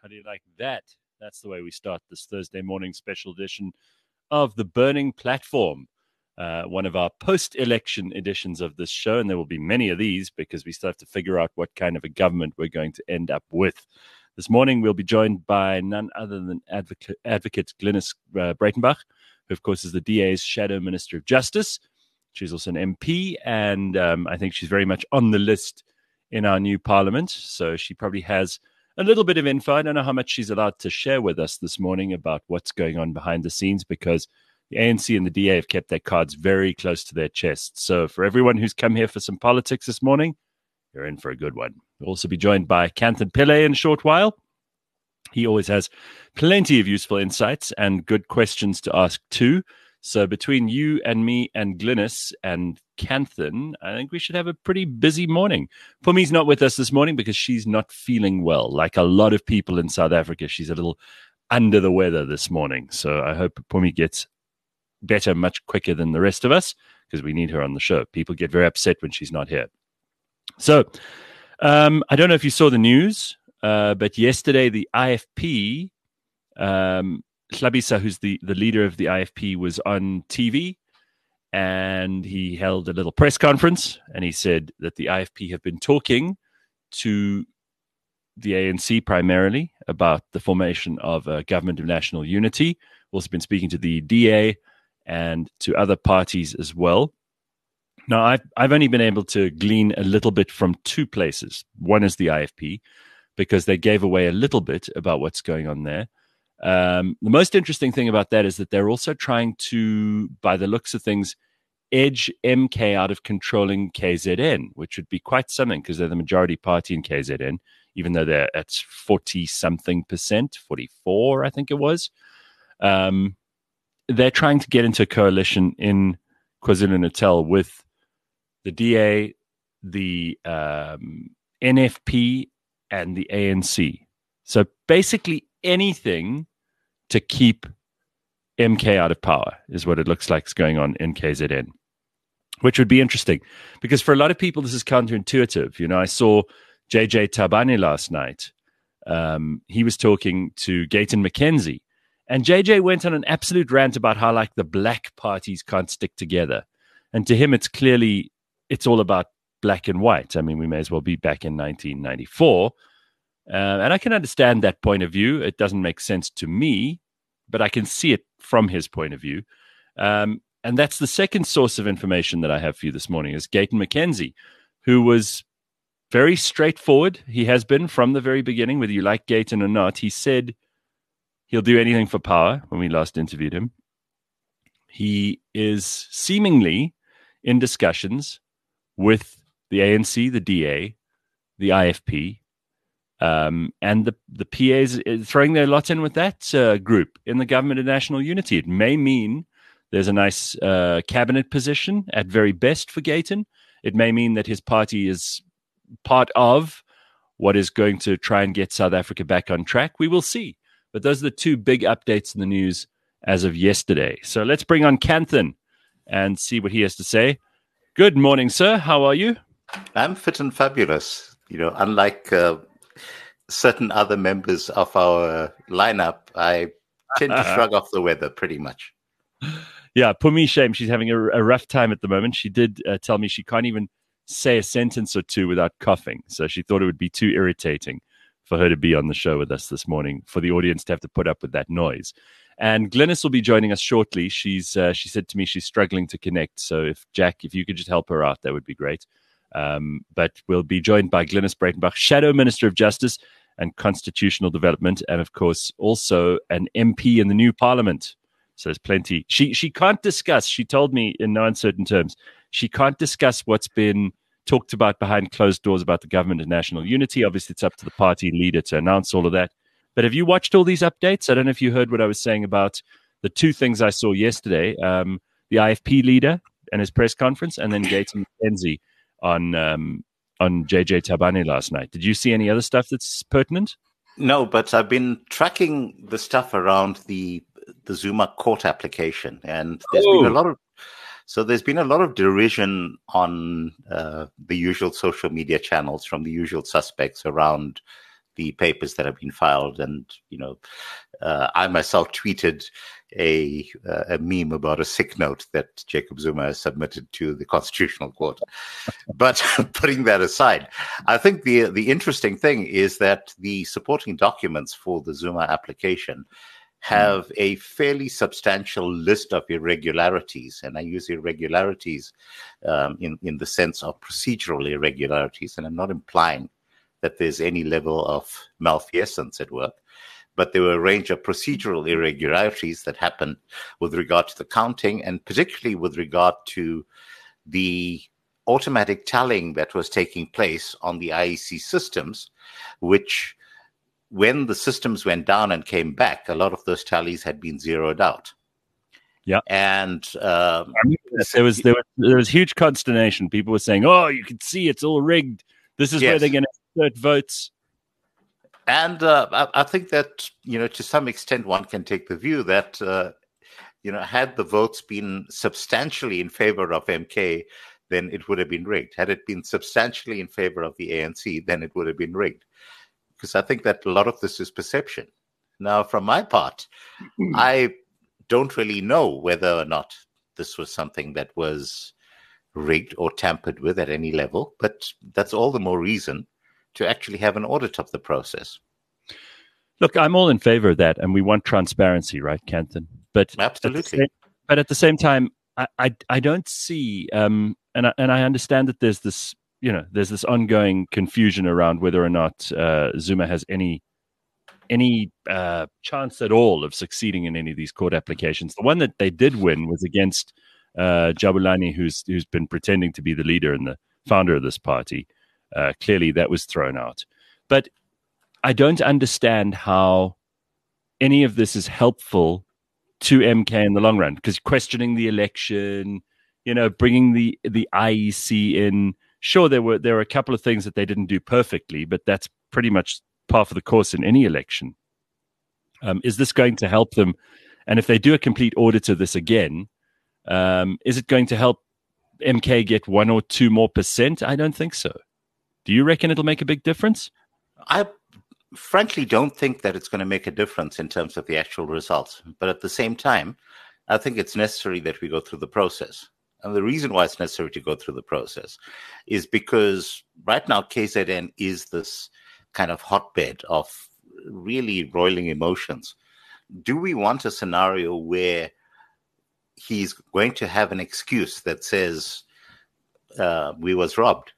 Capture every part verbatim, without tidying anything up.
do you like that? That's the way we start this Thursday morning special edition of The Burning Platform, uh, one of our post-election editions of this show, and there will be many of these because we still have to figure out what kind of a government we're going to end up with. This morning we'll be joined by none other than Advocate, Advocate Glynis uh, Breitenbach, who of course is the D A's Shadow Minister of Justice. She's also an M P, and um, I think she's very much on the list in our new parliament, so she probably has a little bit of info. I don't know how much she's allowed to share with us this morning about what's going on behind the scenes, because the A N C and the D A have kept their cards very close to their chests. So for everyone who's come here for some politics this morning, you're in for a good one. We'll also be joined by Kanthan Pillay in a short while. He always has plenty of useful insights and good questions to ask too. So between you and me and Glynis and Kanthan, I think we should have a pretty busy morning. Pumi's not with us this morning because she's not feeling well. Like a lot of people in South Africa, she's a little under the weather this morning. So I hope Pumi gets better much quicker than the rest of us, because we need her on the show. People get very upset when she's not here. So um, I don't know if you saw the news, uh, but yesterday the I F P... Um, Hlabisa, who's the, the leader of the I F P, was on T V, and he held a little press conference, and he said that the I F P have been talking to the A N C primarily about the formation of a government of national unity. We've also been speaking to the D A and to other parties as well. Now, I've, I've only been able to glean a little bit from two places. One is the I F P, because they gave away a little bit about what's going on there. Um, the most interesting thing about that is that they're also trying to, by the looks of things, edge M K out of controlling K Z N, which would be quite something because they're the majority party in K Z N, even though they're at forty-something percent, forty-four, I think it was. Um, they're trying to get into a coalition in KwaZulu-Natal with the D A, the um, N F P, and the A N C. So basically anything to keep M K out of power is what it looks like is going on in K Z N, which would be interesting because for a lot of people, this is counterintuitive. You know, I saw J J Tabane last night. Um, he was talking to Gayton McKenzie, and J J went on an absolute rant about how like the black parties can't stick together. And to him, it's clearly, it's all about black and white. I mean, we may as well be back in nineteen ninety-four. Uh, and I can understand that point of view. It doesn't make sense to me, but I can see it from his point of view. Um, and that's the second source of information that I have for you this morning is Gayton McKenzie, who was very straightforward. He has been from the very beginning, whether you like Gayton or not. He said he'll do anything for power when we last interviewed him. He is seemingly in discussions with the A N C, the D A, the I F P, Um, and the, the P A is throwing their lot in with that uh, group in the government of national unity. It may mean there's a nice uh, cabinet position at very best for Gayton. It may mean that his party is part of what is going to try and get South Africa back on track. We will see. But those are the two big updates in the news as of yesterday. So let's bring on Kanthan and see what he has to say. Good morning, sir. How are you? I'm fit and fabulous. You know, unlike... Uh... certain other members of our lineup, I tend to shrug off the weather pretty much. Yeah, Pumi, shame. She's having a, a rough time at the moment. She did uh, tell me she can't even say a sentence or two without coughing. So she thought it would be too irritating for her to be on the show with us this morning, for the audience to have to put up with that noise. And Glynis will be joining us shortly. She's uh, she said to me she's struggling to connect. So if Jack, if you could just help her out, that would be great. Um, but we'll be joined by Glynis Breitenbach, Shadow Minister of Justice and Constitutional Development, and of course also an M P in the new Parliament. So there's plenty. She she can't discuss, she told me in no uncertain terms, she can't discuss what's been talked about behind closed doors about the government of national unity. Obviously, it's up to the party leader to announce all of that. But have you watched all these updates? I don't know if you heard what I was saying about the two things I saw yesterday, um, the I F P leader and his press conference, and then Gayton McKenzie on um, on J J Tabane last night. Did you see any other stuff that's pertinent? No, but I've been tracking the stuff around the the Zuma court application, and there's oh. been a lot of so there's been a lot of derision on uh, the usual social media channels from the usual suspects around the papers that have been filed. And, you know, uh, I myself tweeted a, uh, a meme about a sick note that Jacob Zuma has submitted to the Constitutional Court. But putting that aside, I think the the interesting thing is that the supporting documents for the Zuma application have mm. a fairly substantial list of irregularities. And I use irregularities um, in, in the sense of procedural irregularities. And I'm not implying that there's any level of malfeasance at work. But there were a range of procedural irregularities that happened with regard to the counting, and particularly with regard to the automatic tallying that was taking place on the I E C systems, which, when the systems went down and came back, a lot of those tallies had been zeroed out. Yeah, and um, there was there was there was huge consternation. People were saying, "Oh, you can see it's all rigged. This is yes. where they're going to insert votes." And uh, I, I think that, you know, to some extent, one can take the view that, uh, you know, had the votes been substantially in favor of M K, then it would have been rigged. Had it been substantially in favor of the A N C, then it would have been rigged. Because I think that a lot of this is perception. Now, from my part, mm-hmm. I don't really know whether or not this was something that was rigged or tampered with at any level, but that's all the more reason to actually have an audit of the process. Look, I'm all in favor of that, and we want transparency, right, Kanthan? But absolutely. At the same, but at the same time, I, I, I don't see, um, and I, and I understand that there's this, you know, there's this ongoing confusion around whether or not uh, Zuma has any any uh, chance at all of succeeding in any of these court applications. The one that they did win was against uh, Jabulani, who's who's been pretending to be the leader and the founder of this party. Uh, clearly, that was thrown out. But I don't understand how any of this is helpful to M K in the long run, because questioning the election, you know, bringing the the I E C in. Sure, there were there were a couple of things that they didn't do perfectly, but that's pretty much par for the course in any election. Um, is this going to help them? And if they do a complete audit of this again, um, is it going to help M K get one or two more percent? I don't think so. Do you reckon it'll make a big difference? I frankly don't think that it's going to make a difference in terms of the actual results. But at the same time, I think it's necessary that we go through the process. And the reason why it's necessary to go through the process is because right now K Z N is this kind of hotbed of really roiling emotions. Do we want a scenario where he's going to have an excuse that says uh, we was robbed?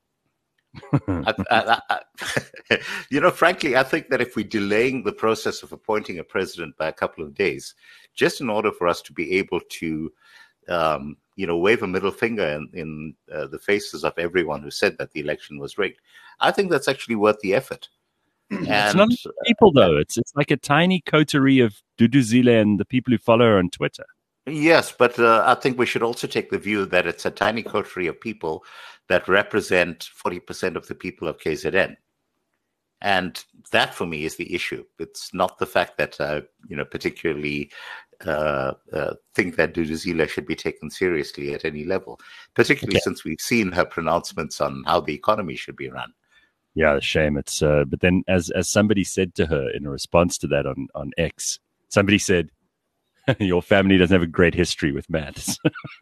I, I, I, you know, frankly, I think that if we're delaying the process of appointing a president by a couple of days, just in order for us to be able to, um, you know, wave a middle finger in, in uh, the faces of everyone who said that the election was rigged, I think that's actually worth the effort. And, it's not people, though. It's it's like a tiny coterie of Duduzile and the people who follow her on Twitter. Yes, but uh, I think we should also take the view that it's a tiny coterie of people that represent forty percent of the people of K Z N. And that, for me, is the issue. It's not the fact that I, you know, particularly uh, uh, think that Duduzile should be taken seriously at any level, particularly okay. since we've seen her pronouncements on how the economy should be run. Yeah, shame. It's uh, but then, as as somebody said to her in a response to that on, on X, somebody said, your family doesn't have a great history with maths.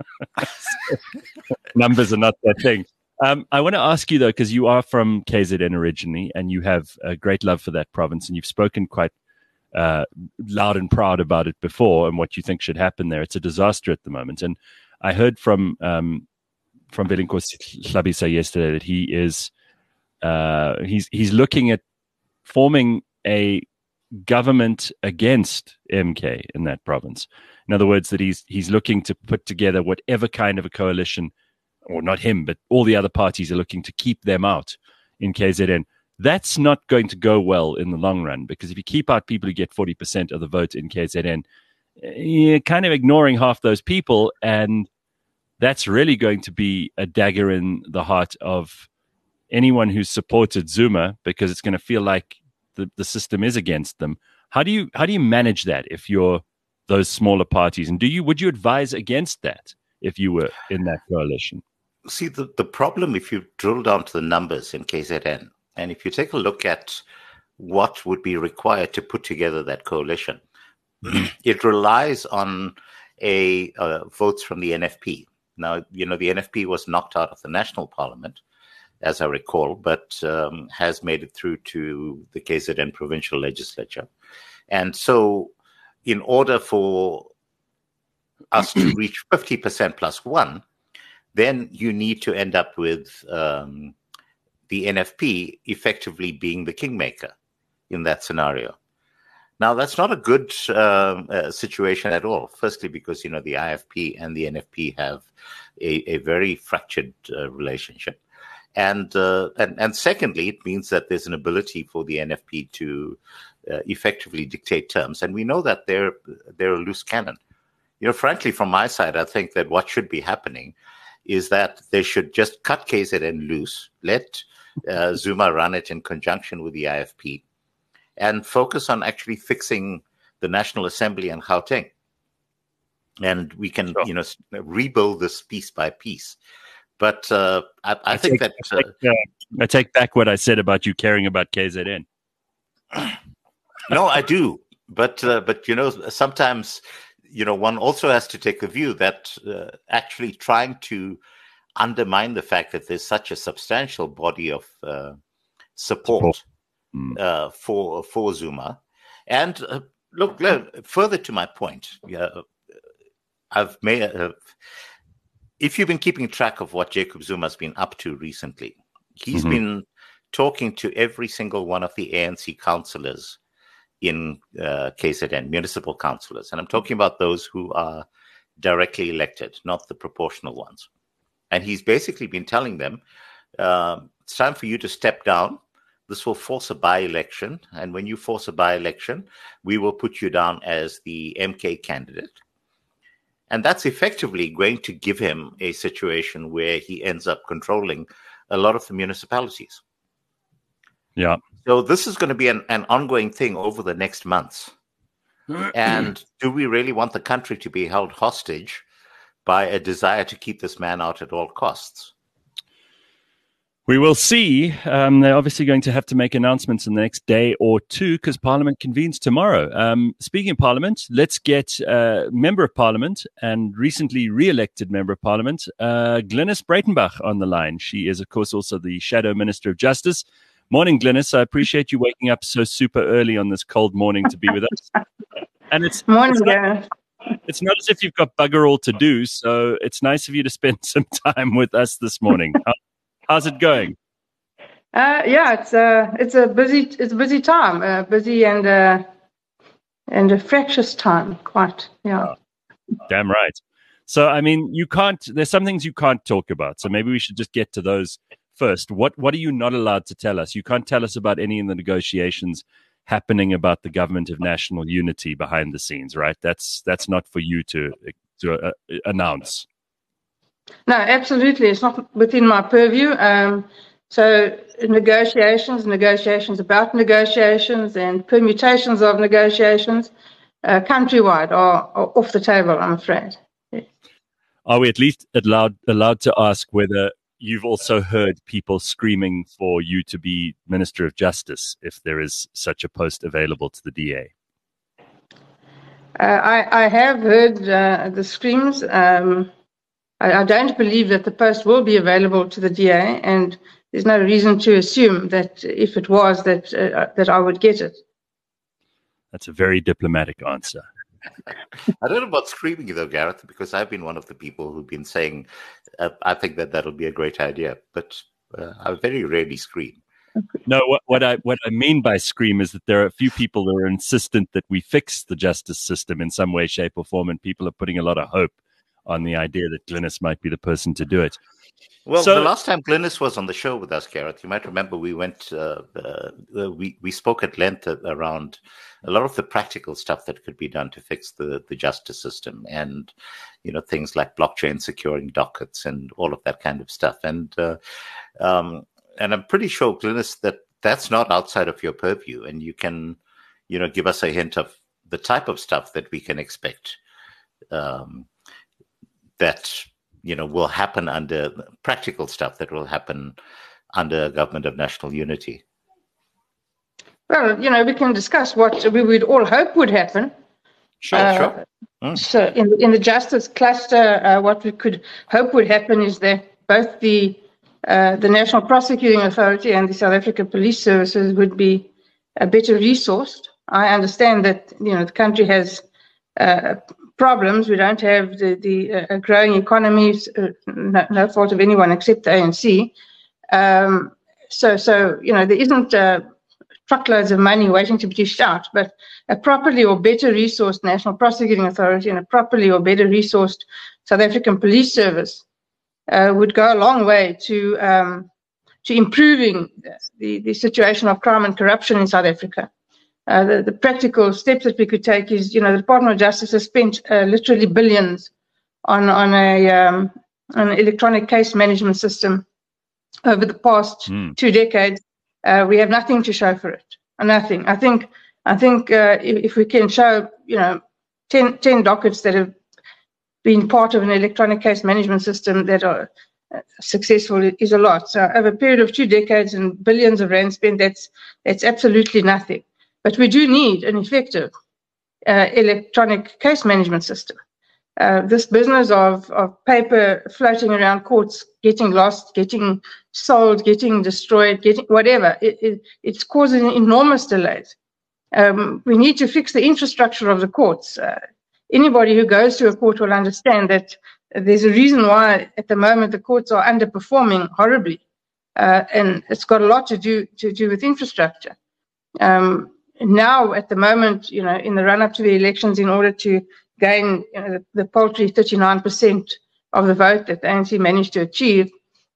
Numbers are not that thing. Um, I want to ask you, though, because you are from K Z N originally, and you have a great love for that province, and you've spoken quite uh, loud and proud about it before and what you think should happen there. It's a disaster at the moment. And I heard from um, from Velinkosi Hlabisa yesterday that he is uh, he's he's looking at forming a government against M K in that province. In other words, that he's he's looking to put together whatever kind of a coalition, or not him, but all the other parties are looking to keep them out in K Z N. That's not going to go well in the long run, because if you keep out people who get forty percent of the vote in K Z N, you're kind of ignoring half those people, and that's really going to be a dagger in the heart of anyone who's supported Zuma, because it's going to feel like the, the system is against them. How do you how do you manage that if you're those smaller parties? And do you would you advise against that if you were in that coalition? See, the, the problem, if you drill down to the numbers in K Z N, and if you take a look at what would be required to put together that coalition. It relies on a uh, votes from the N F P. Now, you know, the N F P was knocked out of the national parliament, as I recall, but um, has made it through to the K Z N provincial legislature. And so in order for us to reach fifty percent plus one, then you need to end up with um, the N F P effectively being the kingmaker in that scenario. Now, that's not a good uh, uh, situation at all. Firstly, because, you know, the I F P and the N F P have a, a very fractured uh, relationship. And, uh, and and secondly, it means that there's an ability for the N F P to uh, effectively dictate terms. And we know that they're, they're a loose cannon. You know, frankly, from my side, I think that what should be happening is that they should just cut K Z N loose, let uh, Zuma run it in conjunction with the I F P, and focus on actually fixing the National Assembly and Gauteng. And we can, sure. you know, rebuild this piece by piece. But uh, I, I, I think take, that... Uh, I, take, uh, I take back what I said about you caring about K Z N. No, I do. But, uh, but you know, sometimes, you know, one also has to take the view that uh, actually trying to undermine the fact that there's such a substantial body of uh, support, support. Mm. Uh, for for Zuma. And uh, look, look, further to my point, uh, I've made... Uh, if you've been keeping track of what Jacob Zuma's been up to recently, he's mm-hmm. been talking to every single one of the A N C councillors in uh, K Z N, municipal councillors. And I'm talking about those who are directly elected, not the proportional ones. And he's basically been telling them, uh, it's time for you to step down. This will force a by-election. And when you force a by-election, we will put you down as the M K candidate. And that's effectively going to give him a situation where he ends up controlling a lot of the municipalities. Yeah. So this is going to be an, an ongoing thing over the next months. And do we really want the country to be held hostage by a desire to keep this man out at all costs? We will see. Um, they're obviously going to have to make announcements in the next day or two because Parliament convenes tomorrow. Um, speaking of Parliament, let's get uh, Member of Parliament and recently re-elected Member of Parliament, uh, Glynis Breitenbach, on the line. She is, of course, also the Shadow Minister of Justice. Morning, Glynis. I appreciate you waking up so super early on this cold morning to be with us. And it's morning, it's not, it's not as if you've got bugger all to do, so it's nice of you to spend some time with us this morning. How's it going? Uh, yeah, it's a it's a busy it's a busy time, uh, busy and uh, and a fractious time. Quite, yeah. Oh, damn right. So, I mean, you can't. There's some things you can't talk about. So maybe we should just get to those first. What What are you not allowed to tell us? You can't tell us about any of the negotiations happening about the government of national unity behind the scenes, right? That's that's not for you to to uh, announce. No, absolutely. It's not within my purview. Um, so negotiations, negotiations about negotiations and permutations of negotiations uh, countrywide are, are off the table, I'm afraid. Yes. Are we at least allowed, allowed to ask whether you've also heard people screaming for you to be Minister of Justice if there is such a post available to the D A? Uh, I, I have heard uh, the screams. Um, I don't believe that the post will be available to the D A, and there's no reason to assume that if it was, that uh, that I would get it. That's a very diplomatic answer. I don't know about screaming, though, Gareth, because I've been one of the people who've been saying, uh, I think that that'll be a great idea, but uh, I very rarely scream. No, what, what I what I mean by scream is that there are a few people who are insistent that we fix the justice system in some way, shape, or form, and people are putting a lot of hope on the idea that Glynis might be the person to do it. Well, so, the last time Glynis was on the show with us, Gareth, you might remember we went, uh, uh, we we spoke at length around a lot of the practical stuff that could be done to fix the, the justice system, and you know things like blockchain securing dockets and all of that kind of stuff. And uh, um, and I'm pretty sure, Glynis, that that's not outside of your purview, and you can, you know, give us a hint of the type of stuff that we can expect. Um, that, you know, will happen under practical stuff that will happen under a government of national unity. Well, you know, we can discuss what we would all hope would happen. Sure, uh, sure. Mm. So in, in the justice cluster, uh, what we could hope would happen is that both the uh, the National Prosecuting Authority and the South African Police Services would be uh, better resourced. I understand that, you know, the country has uh, problems. We don't have the, the uh, growing economies, uh, no, no fault of anyone except the A N C. Um, so, so, you know, there isn't uh, truckloads of money waiting to be dished out, but a properly or better resourced National Prosecuting Authority and a properly or better resourced South African Police Service uh, would go a long way to um, to improving the, the situation of crime and corruption in South Africa. Uh, the, the practical steps that we could take is, you know, the Department of Justice has spent uh, literally billions on on a um, an electronic case management system over the past mm. two decades. Uh, we have nothing to show for it. Nothing. I think. I think uh, if, if we can show, you know, ten, ten dockets that have been part of an electronic case management system that are uh, successful, it is a lot. So over a period of two decades and billions of rand spent, that's that's absolutely nothing. But we do need an effective uh, electronic case management system. Uh, this business of, of paper floating around courts, getting lost, getting sold, getting destroyed, getting whatever, it, it, it's causing enormous delays. Um, we need to fix the infrastructure of the courts. Uh, anybody who goes to a court will understand that there's a reason why at the moment the courts are underperforming horribly. Uh, and it's got a lot to do to do with infrastructure. Um, now, at the moment, you know, in the run-up to the elections, in order to gain, you know, the, the paltry thirty-nine percent of the vote that the A N C managed to achieve,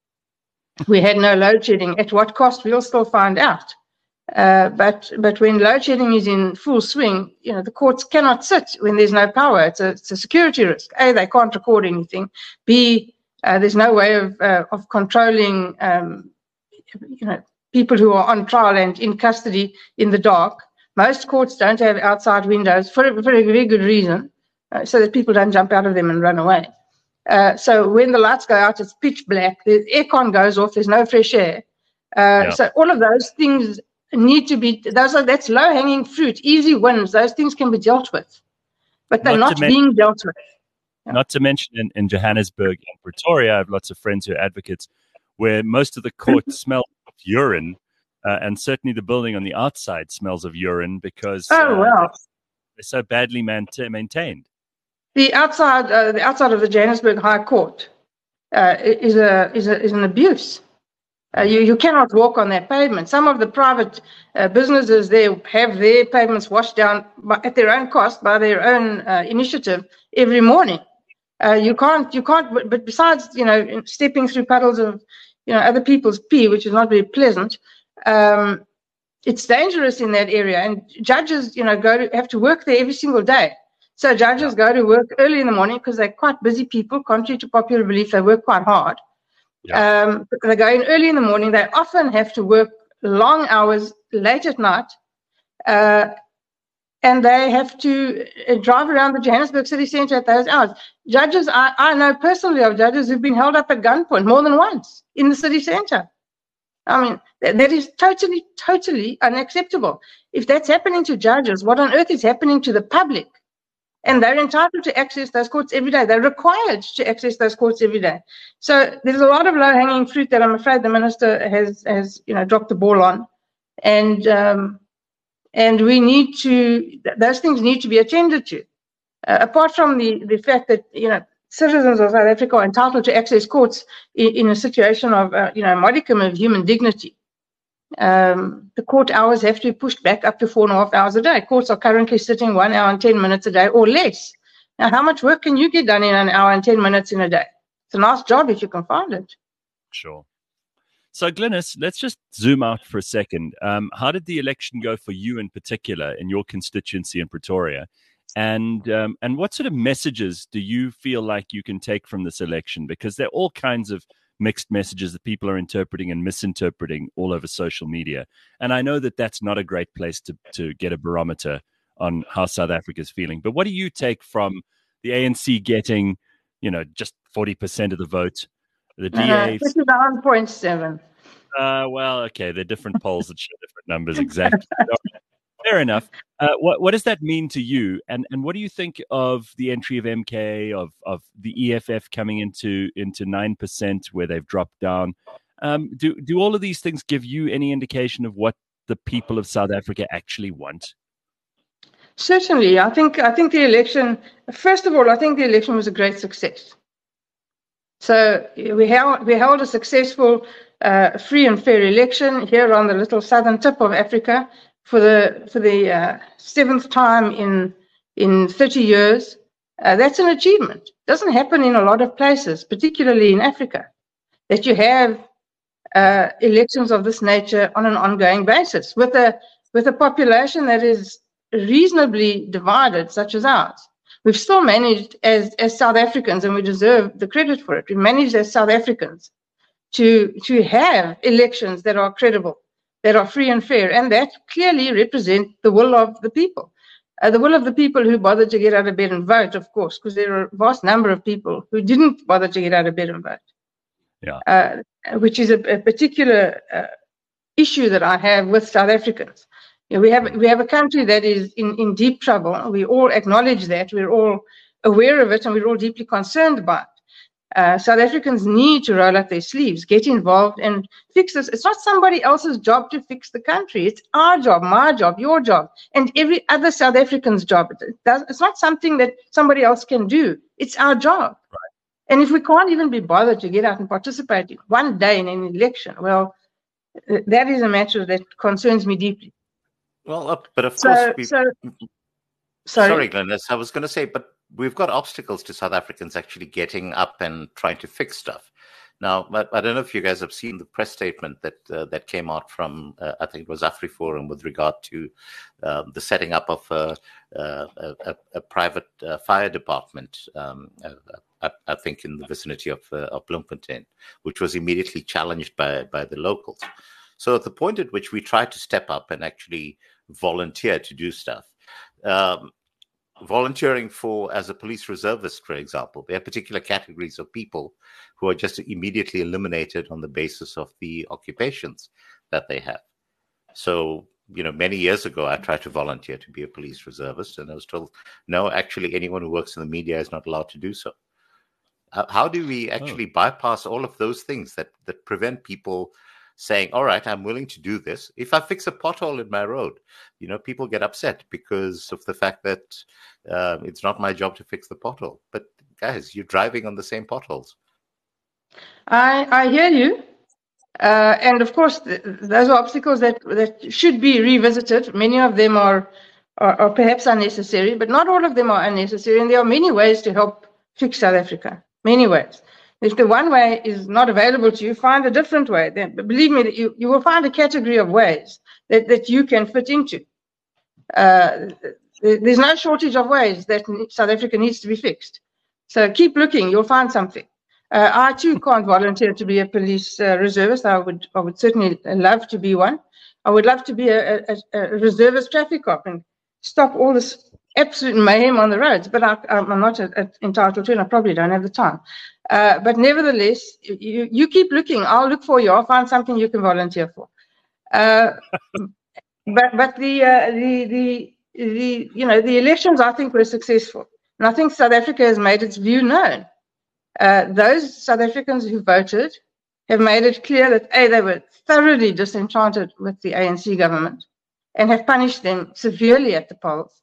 we had no load shedding. At what cost, we'll still find out. Uh, but but when load shedding is in full swing, you know, the courts cannot sit when there's no power. It's a, it's a security risk. A, they can't record anything. B, uh, there's no way of uh, of controlling, um, you know, people who are on trial and in custody in the dark. Most courts don't have outside windows for a, for a very good reason, uh, so that people don't jump out of them and run away. Uh, so when the lights go out, it's pitch black. The aircon goes off. There's no fresh air. Uh, yeah. So all of those things need to be. Those are that's low-hanging fruit, easy wins. Those things can be dealt with, but they're not, not being men- dealt with. Yeah. Not to mention in, in Johannesburg and Pretoria, I have lots of friends who are advocates, where most of the court smells of urine. Uh, and certainly the building on the outside smells of urine because oh, uh, well. they're, they're so badly man- maintained. The outside, uh, the outside of the Johannesburg High Court uh, is a is a is an abuse. Uh, you you cannot walk on that pavement. Some of the private uh, businesses there have their pavements washed down by, at their own cost by their own uh, initiative every morning. Uh, you can't you can't. But, but besides, you know, stepping through puddles of, you know, other people's pee, which is not very pleasant. Um, it's dangerous in that area, and judges, you know, go to have to work there every single day. So judges go to work early in the morning because they're quite busy people. Contrary to popular belief, they work quite hard. Yeah. Um, they go in early in the morning. They often have to work long hours late at night, uh, and they have to uh, drive around the Johannesburg city centre at those hours. Judges, I, I know personally of judges who've been held up at gunpoint more than once in the city centre. I mean, that, that is totally, totally unacceptable. If that's happening to judges, what on earth is happening to the public? And they're entitled to access those courts every day. They're required to access those courts every day. So there's a lot of low-hanging fruit that I'm afraid the minister has, has you know, dropped the ball on. And um, and we need to, those things need to be attended to. Uh, apart from the, the fact that, you know, citizens of South Africa are entitled to access courts in, in a situation of, uh, you know, a modicum of human dignity. Um, the court hours have to be pushed back up to four and a half hours a day. Courts are currently sitting one hour and ten minutes a day or less. Now, how much work can you get done in an hour and ten minutes in a day? It's a nice job if you can find it. Sure. So, Glynis, let's just zoom out for a second. Um, how did the election go for you in particular in your constituency in Pretoria? And um, and what sort of messages do you feel like you can take from this election? Because there are all kinds of mixed messages that people are interpreting and misinterpreting all over social media. And I know that that's not a great place to, to get a barometer on how South Africa is feeling. But what do you take from the A N C getting, you know, just forty percent of the vote, the D A... Uh, fifty-nine point seven. Uh, well, okay, they're different polls that show different numbers, exactly. Fair enough. Uh, what what does that mean to you? And and what do you think of the entry of M K, of of the E F F coming into into nine percent where they've dropped down? Um, do do all of these things give you any indication of what the people of South Africa actually want? Certainly, I think I think the election. First of all, I think the election was a great success. So we held we held a successful, uh, free and fair election here on the little southern tip of Africa for the for the uh, seventh time in in thirty years. Uh, that's an achievement. It doesn't happen in a lot of places, particularly in Africa, that you have uh, elections of this nature on an ongoing basis with a with a population that is reasonably divided, such as ours. We've still managed as, as South Africans, and we deserve the credit for it, we managed as South Africans to, to have elections that are credible, that are free and fair, and that clearly represent the will of the people. Uh, the will of the people who bothered to get out of bed and vote, of course, because there are a vast number of people who didn't bother to get out of bed and vote. Yeah. Uh, which is a, a particular uh, issue that I have with South Africans. You know, we have we have a country that is in, in deep trouble. We all acknowledge that. We're all aware of it, and we're all deeply concerned by it. Uh, South Africans need to roll up their sleeves, get involved, and fix this. It's not somebody else's job to fix the country. It's our job, my job, your job, and every other South African's job. It does, it's not something that somebody else can do. It's our job. Right. And if we can't even be bothered to get out and participate in one day in an election, well, that is a matter that concerns me deeply. Well, uh, but of so, course, we, so, sorry, sorry, Glenys, I was going to say, but we've got obstacles to South Africans actually getting up and trying to fix stuff. Now, I don't know if you guys have seen the press statement that uh, that came out from, uh, I think it was AfriForum, with regard to uh, the setting up of a, a, a, a private uh, fire department, um, I, I think in the vicinity of, uh, of Bloemfontein, which was immediately challenged by, by the locals. So at the point at which we try to step up and actually volunteer to do stuff, um, volunteering for as a police reservist, for example, there are particular categories of people who are just immediately eliminated on the basis of the occupations that they have. So, you know, many years ago, I tried to volunteer to be a police reservist, and I was told, no, actually, anyone who works in the media is not allowed to do so. How do we actually oh. bypass all of those things that, that prevent people saying, all right, I'm willing to do this. If I fix a pothole in my road, you know, people get upset because of the fact that uh, it's not my job to fix the pothole. But guys, you're driving on the same potholes. I, I hear you. Uh, and of course, th- those are obstacles that, that should be revisited. Many of them are, are, are perhaps unnecessary, but not all of them are unnecessary. And there are many ways to help fix South Africa, many ways. If the one way is not available to you, find a different way. Then believe me, that you, you will find a category of ways that, that you can fit into. Uh, there's no shortage of ways that South Africa needs to be fixed. So keep looking, you'll find something. Uh, I too can't volunteer to be a police uh, reservist. I would I would certainly love to be one. I would love to be a, a, a reservist traffic cop and stop all this absolute mayhem on the roads, but I, I'm not a, a entitled to, and I probably don't have the time. Uh, but nevertheless, you, you keep looking. I'll look for you. I'll find something you can volunteer for. Uh, but but the, uh, the the the you know the elections, I think, were successful, and I think South Africa has made its view known. Uh, those South Africans who voted have made it clear that A, they were thoroughly disenchanted with the A N C government and have punished them severely at the polls.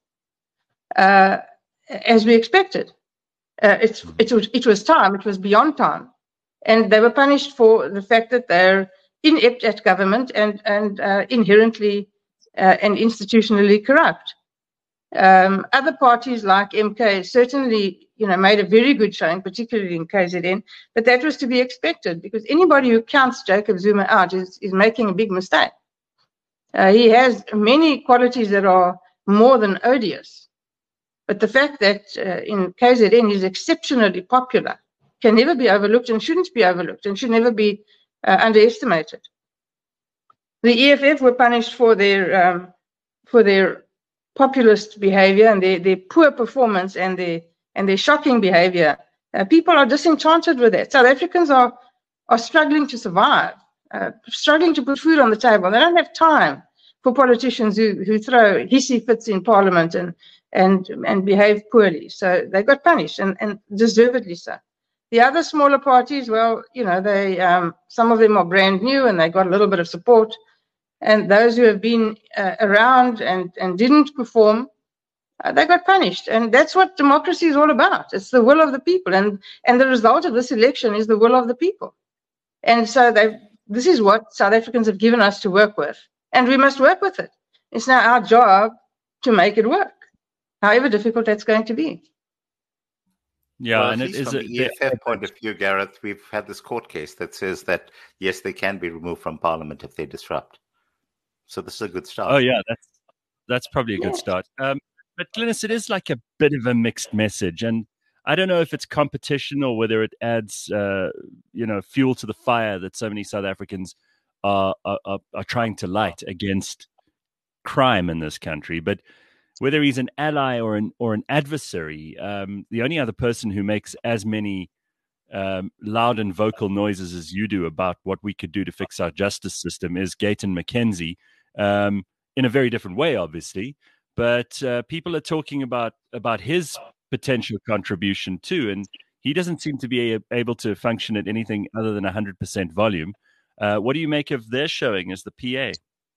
Uh, as we expected. Uh, it's, it, was, it was time, it was beyond time. And they were punished for the fact that they're inept at government and, and uh, inherently uh, and institutionally corrupt. Um, other parties like M K certainly, you know, made a very good showing, particularly in K Z N, but that was to be expected because anybody who counts Jacob Zuma out is, is making a big mistake. Uh, he has many qualities that are more than odious. But the fact that uh, in K Z N he's exceptionally popular can never be overlooked and shouldn't be overlooked and should never be uh, underestimated. The E F F were punished for their um, for their populist behavior and their, their poor performance and their and their shocking behavior. Uh, people are disenchanted with that. South Africans are are struggling to survive. uh, struggling to put food on the table. They don't have time for politicians who, who throw hissy fits in Parliament and and and behave poorly. So they got punished, and, and deservedly so. The other smaller parties, well, you know, they um, some of them are brand new and they got a little bit of support. And those who have been uh, around and, and didn't perform, uh, they got punished. And that's what democracy is all about. It's the will of the people. And, and the result of this election is the will of the people. And so they've, this is what South Africans have given us to work with. And we must work with it. It's now our job to make it work, however difficult that's going to be. Yeah, well, and it it is from a, the E F F point of view, Gareth, we've had this court case that says that, yes, they can be removed from Parliament if they disrupt. So this is a good start. Oh, yeah, that's that's probably a good start. Um, but Glynis, it is like a bit of a mixed message. And I don't know if it's competition or whether it adds, uh, you know, fuel to the fire that so many South Africans are, are, are trying to light against crime in this country. But whether he's an ally or an or an adversary, um, the only other person who makes as many um, loud and vocal noises as you do about what we could do to fix our justice system is Gayton McKenzie. Um, in a very different way, obviously, but uh, people are talking about about his potential contribution too, and he doesn't seem to be a, able to function at anything other than one hundred percent volume. Uh, what do you make of their showing as the P A?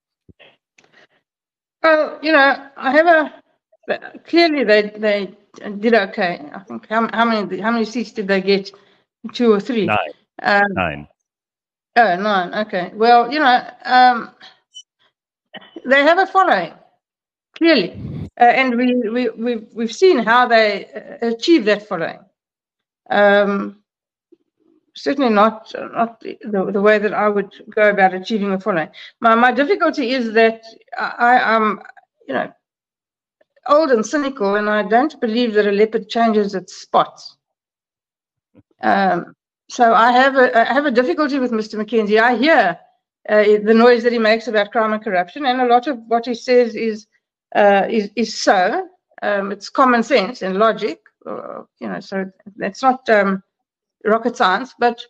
Well, you know, I have a clearly they they did okay. I think how how many how many seats did they get? Two or three? Nine. Um, Nine. Oh, nine. Okay. Well, you know. Um, They have a following, clearly, uh, and we we we've we've seen how they uh, achieve that following. Um, certainly not not the, the way that I would go about achieving a following. My my difficulty is that I am, you know, old and cynical, and I don't believe that a leopard changes its spots. Um, so I have a I have a difficulty with Mister McKenzie. I hear Uh, the noise that he makes about crime and corruption, and a lot of what he says is uh, is is so. Um, it's common sense and logic, uh, you know. So that's not um, rocket science. But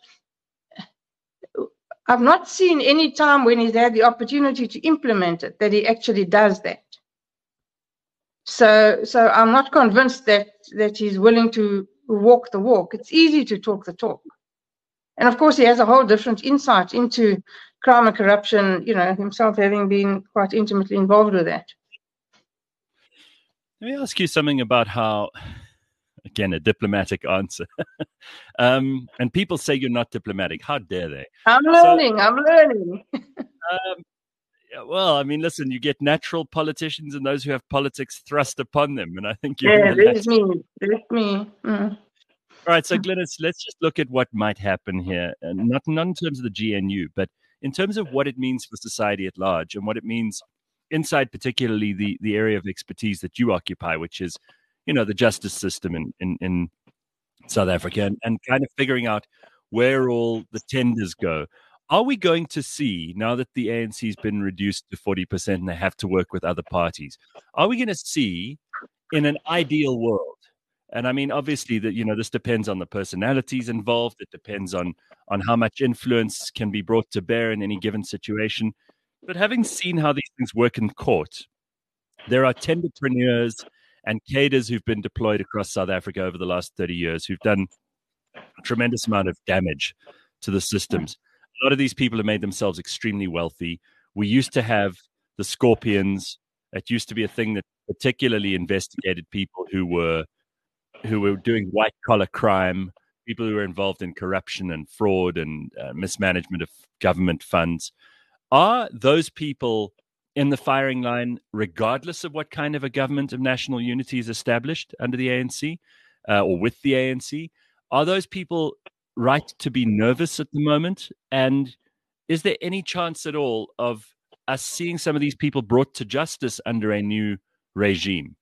I've not seen any time when he's had the opportunity to implement it that he actually does that. So, so I'm not convinced that that he's willing to walk the walk. It's easy to talk the talk, and of course, he has a whole different insight into crime and corruption, you know, himself having been quite intimately involved with that. Let me ask you something about how, again, a diplomatic answer. um, and people say you're not diplomatic. How dare they? I'm learning. So, I'm learning. um, well, I mean, listen, you get natural politicians and those who have politics thrust upon them. And I think you're Yeah, there's me. There's me. Mm. All right, so Glynis, let's just look at what might happen here. And not, not in terms of the G N U, but in terms of what it means for society at large and what it means inside particularly the, the area of expertise that you occupy, which is, you know, the justice system in, in, in South Africa and, and kind of figuring out where all the tenders go. Are we going to see, now that the A N C has been reduced to forty percent and they have to work with other parties, are we going to see in an ideal world? And I mean, obviously, that you know, this depends on the personalities involved. It depends on on how much influence can be brought to bear in any given situation. But having seen how these things work in court, there are tenderpreneurs and cadres who've been deployed across South Africa over the last thirty years who've done a tremendous amount of damage to the systems. A lot of these people have made themselves extremely wealthy. We used to have the Scorpions. It used to be a thing that particularly investigated people who were who were doing white-collar crime, people who were involved in corruption and fraud and uh, mismanagement of government funds. Are those people in the firing line, regardless of what kind of a government of national unity is established under the A N C uh, or with the A N C? Are those people right to be nervous at the moment? And is there any chance at all of us seeing some of these people brought to justice under a new regime?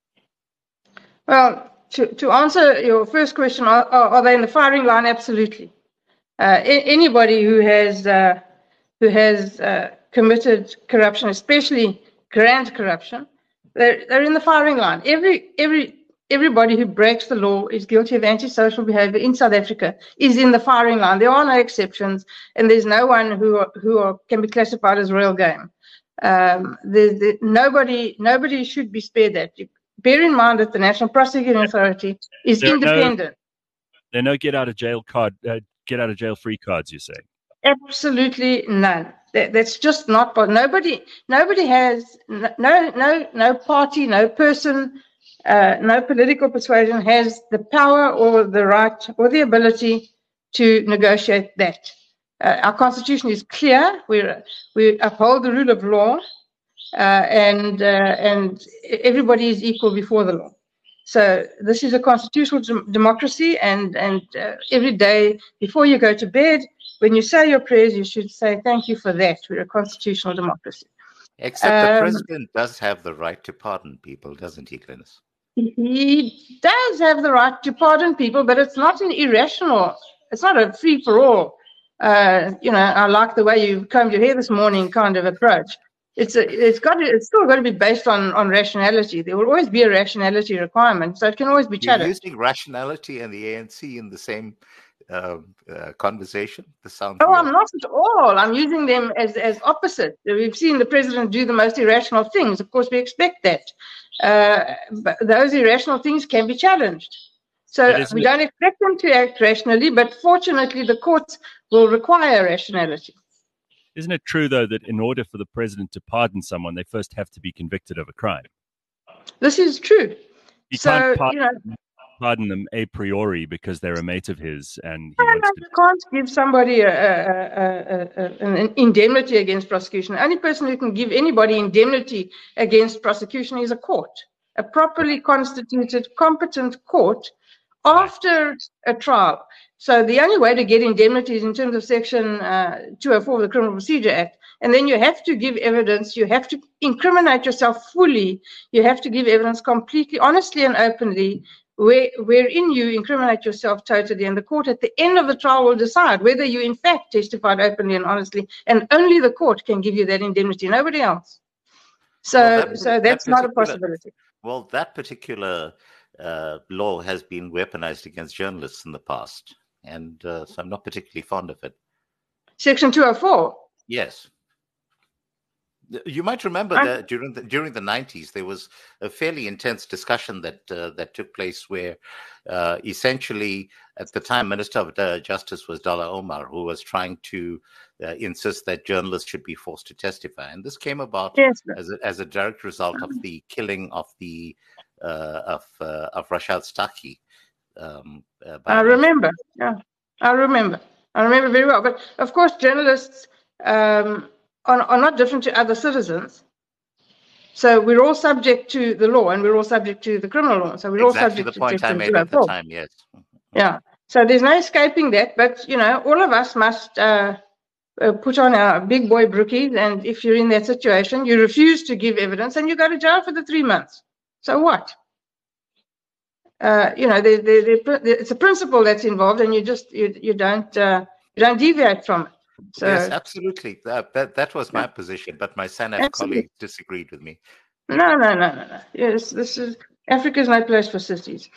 Well, To, to answer your first question, are, are they in the firing line? Absolutely. Uh, anybody who has uh, who has uh, committed corruption, especially grand corruption, they're, they're in the firing line. Every every everybody who breaks the law is guilty of antisocial behavior in South Africa is in the firing line. There are no exceptions, and there's no one who are, who are, can be classified as real game. Um, the, the, nobody nobody should be spared that. You bear in mind that the National Prosecuting Authority is there independent. No, there are no get out of jail card, uh, get out of jail free cards. You say? Absolutely none. That, that's just not. But nobody nobody has no no no party, no person, uh, no political persuasion has the power or the right or the ability to negotiate that. Uh, our constitution is clear. We we uphold the rule of law, uh, and uh, and everybody is equal before the law. So this is a constitutional dem- democracy, and and uh, every day before you go to bed, when you say your prayers, you should say thank you for that. We're a constitutional democracy. Except um, the president does have the right to pardon people, doesn't he, Glynis? He does have the right to pardon people, but it's not an irrational. It's not a free for all. Uh, you know, I like the way you combed your hair this morning kind of approach. It's a, it's got to, it's still got to be based on, on rationality. There will always be a rationality requirement, so it can always be challenged. You're using rationality and the A N C in the same uh, uh, conversation. The sound. Oh, I'm not at all. I'm using them as as opposite. We've seen the president do the most irrational things. Of course, we expect that. Uh, but those irrational things can be challenged. So we don't expect them to act rationally, but fortunately the courts will require rationality. Isn't it true, though, that in order for the president to pardon someone, they first have to be convicted of a crime? This is true. You so, can't pardon, you know, pardon them a priori because they're a mate of his. and he no, wants no, to... You can't give somebody a, a, a, a, an indemnity against prosecution. The only person who can give anybody indemnity against prosecution is a court, a properly constituted, competent court after a trial. So the only way to get indemnity is in terms of Section uh, two oh four of the Criminal Procedure Act. And then you have to give evidence. You have to incriminate yourself fully. You have to give evidence completely, honestly and openly, where, wherein you incriminate yourself totally. And the court at the end of the trial will decide whether you in fact testified openly and honestly. And only the court can give you that indemnity, nobody else. So, well, that, so that's that not a possibility. Well, that particular uh, law has been weaponized against journalists in the past. And uh, so I'm not particularly fond of it. Section two oh four? Yes. You might remember I... that during the during the nineties, there was a fairly intense discussion that uh, that took place where uh, essentially, at the time, Minister of uh, Justice was Dalla Omar, who was trying to uh, insist that journalists should be forced to testify. And this came about yes. as, a, as a direct result of the killing of the uh, of uh, of Rashad Staki. Um, uh, I remember. Yeah, I remember. I remember very well. But of course, journalists um, are, are not different to other citizens. So we're all subject to the law, and we're all subject to the criminal law. So we're exactly all subject the point to I made at the time. Yes. Yeah. So there's no escaping that. But you know, all of us must uh, uh, put on our big boy brookies, and if you're in that situation, you refuse to give evidence, and you go to jail for the three months. So what? Uh, you know, they, they, they, it's a principle that's involved, and you just you you don't uh, you don't deviate from it. So, yes, absolutely. That that, that was my yeah. position, but my Senate colleagues disagreed with me. No, no, no, no, no. Yes, this is Africa is no place for sissies.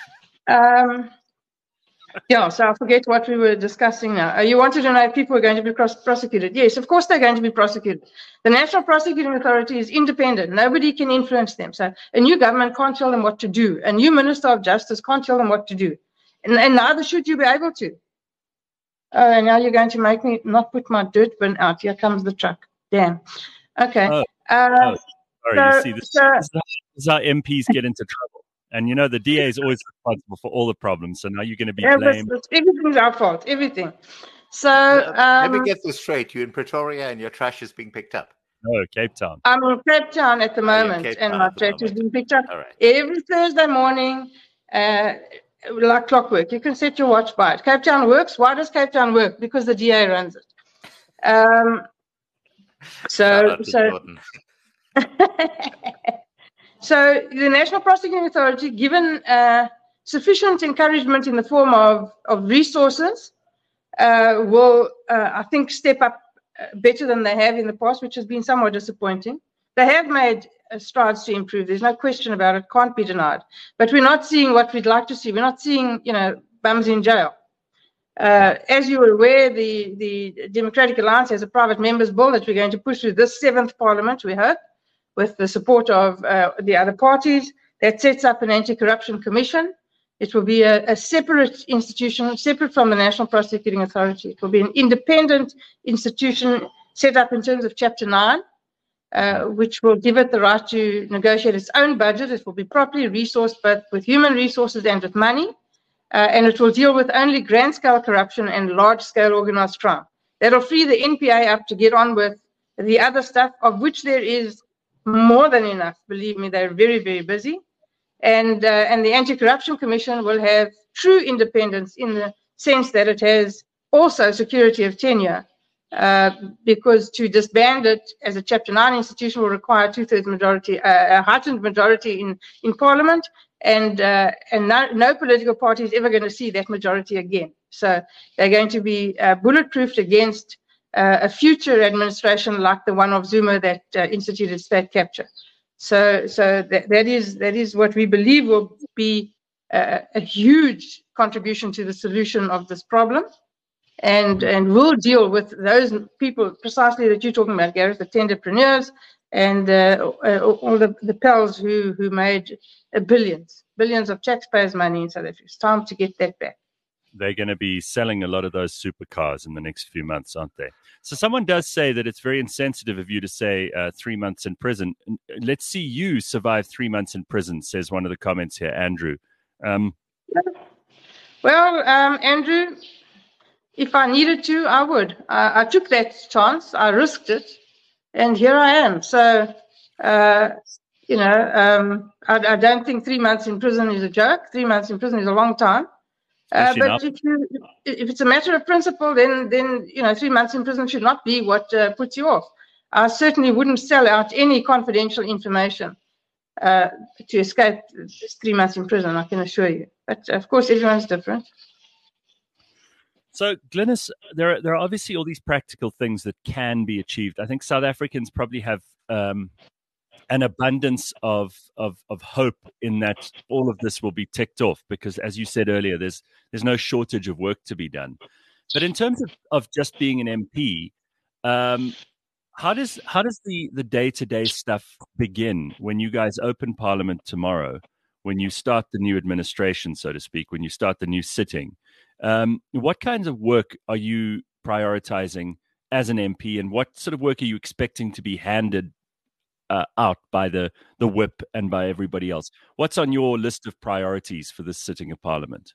Um, yeah. So I forget what we were discussing now. Uh, you wanted to know if people are going to be cross- prosecuted. Yes, of course they're going to be prosecuted. The National Prosecuting Authority is independent. Nobody can influence them. So a new government can't tell them what to do. A new Minister of Justice can't tell them what to do. And, and neither should you be able to. Oh, and now you're going to make me not put my dirt bin out. Here comes the truck. Damn. Okay. Oh, uh, oh sorry. So, you see, this, so, this, is how M Ps get into trouble. And you know, the D A is always responsible for all the problems. So now you're going to be yeah, blamed. But, but everything's our fault. Everything. So uh, um, let me get this straight. You're in Pretoria and your trash is being picked up. No, Cape Town. I'm in Cape Town at the moment, oh, and my trash is being picked up all right. every Thursday morning, uh, like clockwork. You can set your watch by it. Cape Town works. Why does Cape Town work? Because the D A runs it. Um, so, so. So the National Prosecuting Authority, given uh, sufficient encouragement in the form of, of resources, uh, will, uh, I think, step up better than they have in the past, which has been somewhat disappointing. They have made uh, strides to improve. There's no question about it. Can't be denied. But we're not seeing what we'd like to see. We're not seeing, you know, bums in jail. Uh, as you are aware, the, the Democratic Alliance has a private members bill that we're going to push through this seventh Parliament, we hope, with the support of uh, the other parties, that sets up an anti-corruption commission. It will be a, a separate institution, separate from the National Prosecuting Authority. It will be an independent institution set up in terms of Chapter nine, uh, which will give it the right to negotiate its own budget. It will be properly resourced, both with human resources and with money. Uh, and it will deal with only grand-scale corruption and large-scale organized crime. That'll free the N P A up to get on with the other stuff, of which there is more than enough. Believe me, they're very, very busy. And, uh, and the Anti-Corruption Commission will have true independence in the sense that it has also security of tenure, uh, because to disband it as a Chapter nine institution will require a two-thirds majority, uh, a heightened majority in, in Parliament. And uh, and no, no political party is ever going to see that majority again. So they're going to be uh, bulletproofed against uh, a future administration like the one of Zuma that uh, instituted state capture. So so that, that is that is what we believe will be a, a huge contribution to the solution of this problem, and and will deal with those people precisely that you're talking about, Gareth, the tenderpreneurs and uh, all the, the pals who, who made uh, billions, billions of taxpayers' money in South Africa. It's time to get that back. They're going to be selling a lot of those supercars in the next few months, aren't they? So someone does say that it's very insensitive of you to say uh, three months in prison. Let's see you survive three months in prison, says one of the comments here, Andrew. Um, well, um, Andrew, if I needed to, I would. I, I took that chance. I risked it. And here I am. So, uh, you know, um, I, I don't think three months in prison is a joke. Three months in prison is a long time. Uh, but if, you, if it's a matter of principle, then, then you know, three months in prison should not be what uh, puts you off. I certainly wouldn't sell out any confidential information uh, to escape three months in prison, I can assure you. But, of course, everyone's different. So, Glynis, there are, there are obviously all these practical things that can be achieved. I think South Africans probably have um, an abundance of, of of hope in that all of this will be ticked off because, as you said earlier, there's there's no shortage of work to be done. But in terms of, of just being an M P, um, how does how does the, the day-to-day stuff begin when you guys open Parliament tomorrow, when you start the new administration, so to speak, when you start the new sitting? Um, what kinds of work are you prioritizing as an M P, and what sort of work are you expecting to be handed uh, out by the, the whip and by everybody else? What's on your list of priorities for this sitting of Parliament?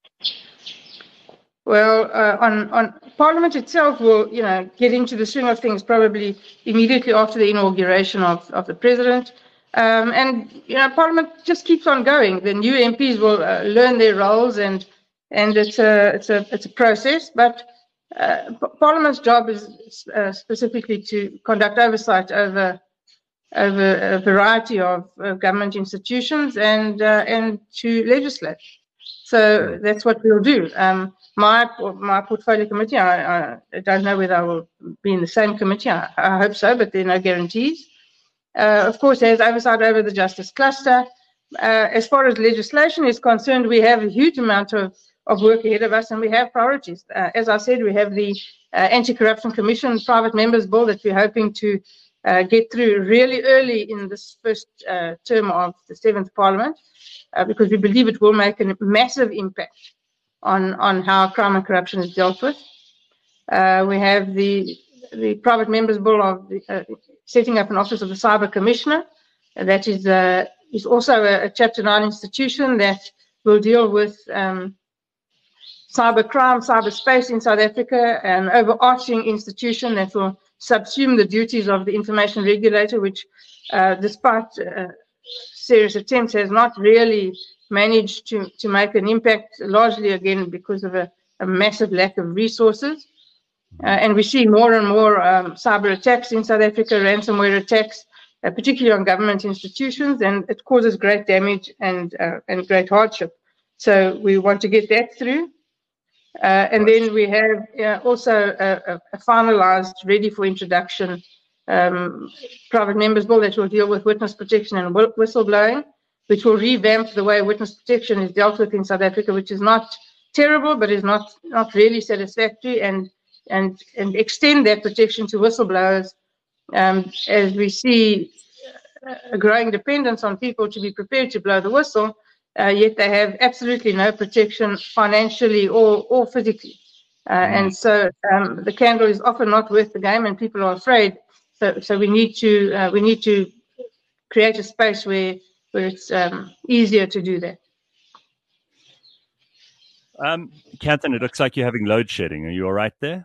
Well, uh, on, on Parliament itself will, you know, get into the swing of things probably immediately after the inauguration of, of the President. Um, and, you know, Parliament just keeps on going. The new M Ps will uh, learn their roles and And it's a it's a it's a process, but uh, Parliament's job is uh, specifically to conduct oversight over over a variety of uh, government institutions and uh, and to legislate. So that's what we'll do. Um, my my portfolio committee, I, I don't know whether I will be in the same committee. I, I hope so, but there are no guarantees. Uh, of course, there's oversight over the Justice Cluster. Uh, as far as legislation is concerned, we have a huge amount of of work ahead of us, and we have priorities. Uh, as I said, we have the uh, Anti-Corruption Commission private members bill that we're hoping to uh, get through really early in this first uh, term of the seventh Parliament, uh, because we believe it will make a massive impact on, on how crime and corruption is dealt with. Uh, we have the the private members bill of the, uh, setting up an office of the Cyber Commissioner. Uh, that is, uh, is also a, a Chapter nine institution that will deal with um, cyber crime, cyberspace in South Africa, an overarching institution that will subsume the duties of the information regulator, which, uh, despite uh, serious attempts, has not really managed to, to make an impact, largely, again, because of a, a massive lack of resources. Uh, and we see more and more um, cyber attacks in South Africa, ransomware attacks, uh, particularly on government institutions, and it causes great damage and, uh, and great hardship. So we want to get that through. Uh, and then we have uh, also a, a finalized, ready for introduction um, private members bill that will deal with witness protection and whistleblowing, which will revamp the way witness protection is dealt with in South Africa, which is not terrible, but is not, not really satisfactory, and, and, and extend that protection to whistleblowers, um, as we see a growing dependence on people to be prepared to blow the whistle, uh, yet they have absolutely no protection financially or, or physically. Uh, mm. And so um, the candle is often not worth the game, and people are afraid. So, so we need to uh, we need to create a space where where it's um, easier to do that. Um, Catherine, it looks like you're having load shedding. Are you all right there?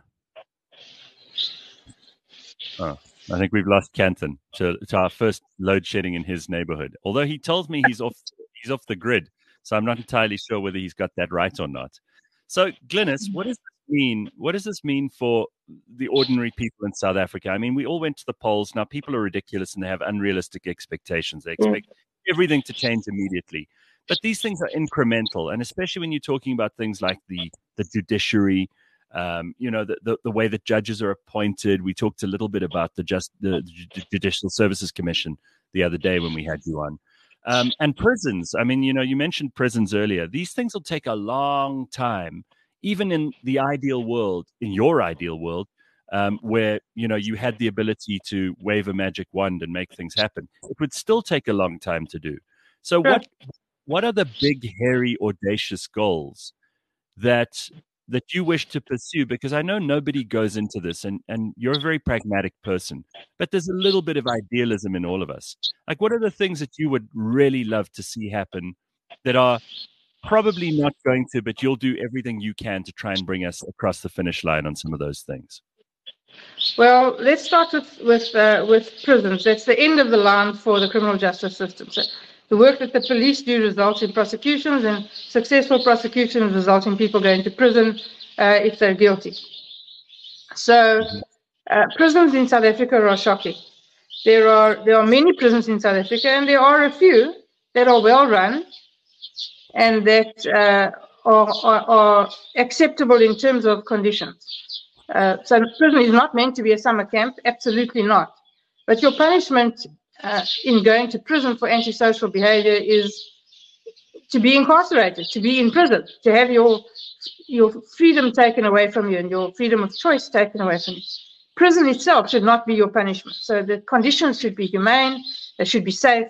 Oh, I think we've lost Canton to, to our first load shedding in his neighborhood. Although he tells me he's off he's off the grid, so I'm not entirely sure whether he's got that right or not. So, Glynis, what does this mean? What does this mean for the ordinary people in South Africa? I mean, we all went to the polls. Now, people are ridiculous and they have unrealistic expectations. They expect mm. everything to change immediately. But these things are incremental, and especially when you're talking about things like the the judiciary, um, you know, the, the the way that judges are appointed. We talked a little bit about the just the Judicial Services Commission the other day when we had you on, um, and prisons. I mean, you know, you mentioned prisons earlier. These things will take a long time, even in the ideal world, in your ideal world, um, where you know you had the ability to wave a magic wand and make things happen. It would still take a long time to do. So sure. what? What are the big, hairy, audacious goals that that you wish to pursue? Because I know nobody goes into this, and, and you're a very pragmatic person, but there's a little bit of idealism in all of us. Like, what are the things that you would really love to see happen that are probably not going to, but you'll do everything you can to try and bring us across the finish line on some of those things? Well, let's start with with uh, with prisons. That's the end of the line for the criminal justice system. So the work that the police do results in prosecutions, and successful prosecutions result in people going to prison uh, if they're guilty. So uh, prisons in South Africa are shocking. There are there are many prisons in South Africa, and there are a few that are well run and that uh, are, are, are acceptable in terms of conditions. Uh, so prison is not meant to be a summer camp, absolutely not. But your punishment uh, in going to prison for antisocial behavior is to be incarcerated, to be in prison, to have your your freedom taken away from you and your freedom of choice taken away from you. Prison itself should not be your punishment. So the conditions should be humane, they should be safe,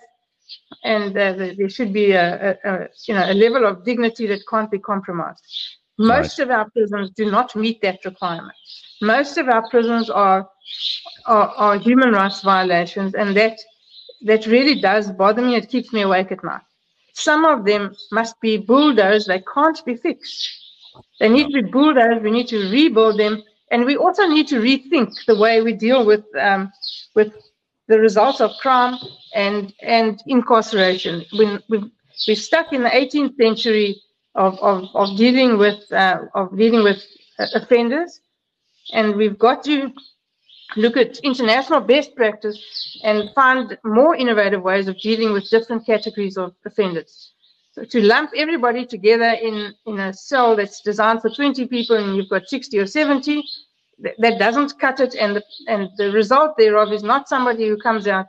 and uh, there should be a, a, a you know a level of dignity that can't be compromised. Most right. of our prisons do not meet that requirement. Most of our prisons are, are are human rights violations, and that that really does bother me. It keeps me awake at night. Some of them must be bulldozed. They can't be fixed. They need to be bulldozed. We need to rebuild them, and we also need to rethink the way we deal with um, with the results of crime and and incarceration. When we've, we're stuck in the eighteenth century of of, of dealing with uh, of dealing with uh, offenders, and we've got to look at international best practice and find more innovative ways of dealing with different categories of offenders. So to lump everybody together in, in a cell that's designed for twenty people and you've got sixty or seventy, that, that doesn't cut it. And the, and the result thereof is not somebody who comes out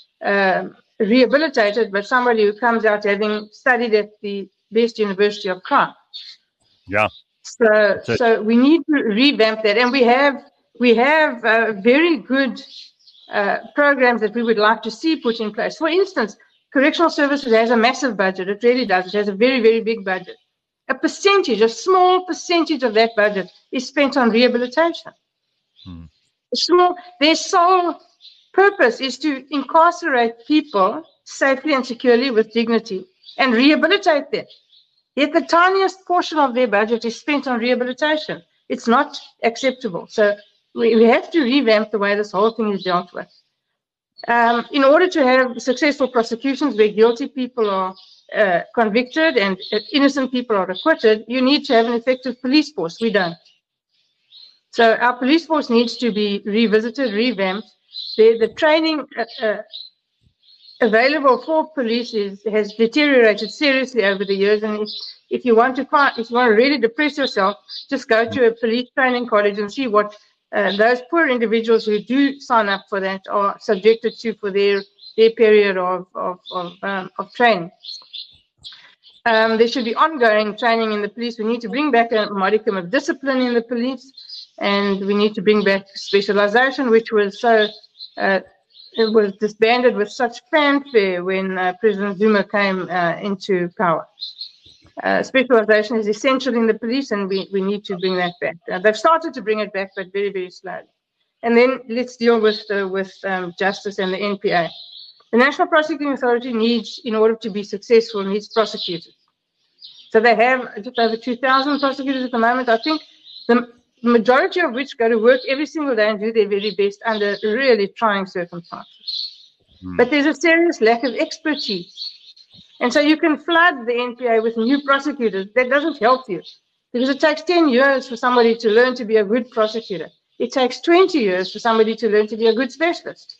uh, rehabilitated, but somebody who comes out having studied at the best university of crime. Yeah. So, so we need to revamp that. And we have, we have uh, very good uh, programs that we would like to see put in place. For instance, Correctional Services has a massive budget. It really does. It has a very, very big budget. A percentage, a small percentage of that budget is spent on rehabilitation. Hmm. A small, their sole purpose is to incarcerate people safely and securely with dignity and rehabilitate them. Yet the tiniest portion of their budget is spent on rehabilitation. It's not acceptable. So we, we have to revamp the way this whole thing is dealt with. Um, in order to have successful prosecutions where guilty people are uh, convicted and uh, innocent people are acquitted, you need to have an effective police force. We don't. So our police force needs to be revisited, revamped. The, the training uh, uh, available for police is, has deteriorated seriously over the years. And if, if you want to find, if you want to really depress yourself, just go to a police training college and see what uh, those poor individuals who do sign up for that are subjected to for their their period of of of, um, of training. Um, there should be ongoing training in the police. We need to bring back a modicum of discipline in the police, and we need to bring back specialization, which was so uh, it was disbanded with such fanfare when uh, President Zuma came uh, into power. Uh, specialization is essential in the police, and we, we need to bring that back. Uh, they've started to bring it back, but very, very slowly. And then let's deal with uh, with um, justice and the N P A. The National Prosecuting Authority needs, in order to be successful, needs prosecutors. So they have just over two thousand prosecutors at the moment. I think the majority of which go to work every single day and do their very best under really trying circumstances. Hmm. But there's a serious lack of expertise. And so you can flood the N P A with new prosecutors. That doesn't help you, because it takes ten years for somebody to learn to be a good prosecutor. It takes twenty years for somebody to learn to be a good specialist.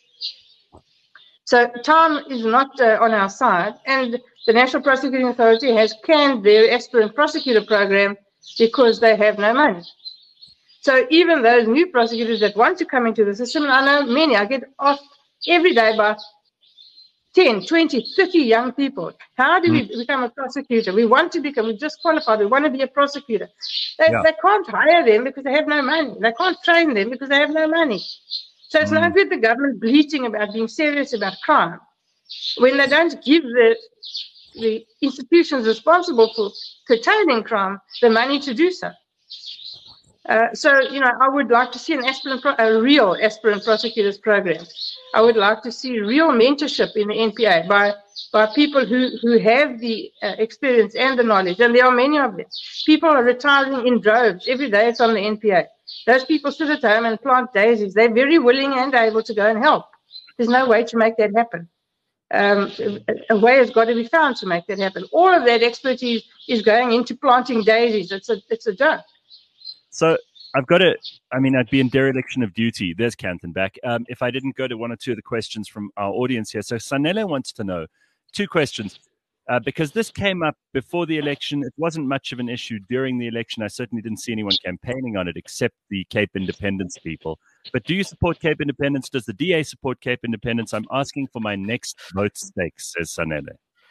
So time is not uh, on our side, and the National Prosecuting Authority has canned their aspirant prosecutor program because they have no money. So even those new prosecutors that want to come into the system, and I know many, I get asked every day by ten, twenty, thirty young people, how do we become a prosecutor? We want to become, we just qualified, we want to be a prosecutor. They, yeah. they can't hire them because they have no money. They can't train them because they have no money. So it's mm. no good the government bleating about being serious about crime when they don't give the, the institutions responsible for curtailing crime the money to do so. Uh, so, you know, I would like to see an aspirant, pro- a real aspirant prosecutors program. I would like to see real mentorship in the N P A by by people who, who have the uh, experience and the knowledge, and there are many of them. People are retiring in droves. Every day it's on the N P A. Those people sit at home and plant daisies. They're very willing and able to go and help. There's no way to make that happen. Um, a, a way has got to be found to make that happen. All of that expertise is going into planting daisies. It's a, it's a joke. So I've got to, I mean, I'd be in dereliction of duty. There's Canton back. Um, if I didn't go to one or two of the questions from our audience here. So Sanele wants to know two questions. Uh, because this came up before the election. It wasn't much of an issue during the election. I certainly didn't see anyone campaigning on it except the Cape Independence people. But do you support Cape Independence? Does the D A support Cape Independence? I'm asking for my next vote stakes, says Sanele.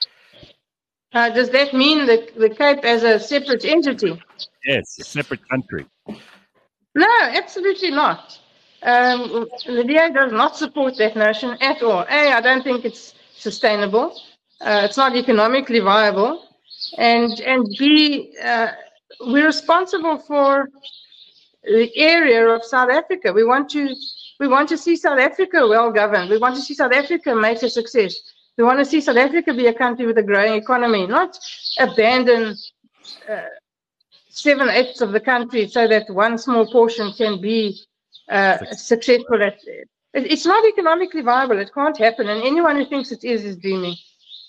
Uh, does that mean the, the Cape as a separate entity? Yes, a separate country. No, absolutely not. Um, the D A does not support that notion at all. A, I don't think it's sustainable. Uh, it's not economically viable, and and B, uh, we're responsible for the area of South Africa. We want to we want to see South Africa well governed. We want to see South Africa make a success. We want to see South Africa be a country with a growing economy, not abandon uh, seven eighths of the country so that one small portion can be uh, successful. At it. It's not economically viable. It can't happen, and anyone who thinks it is is dreaming.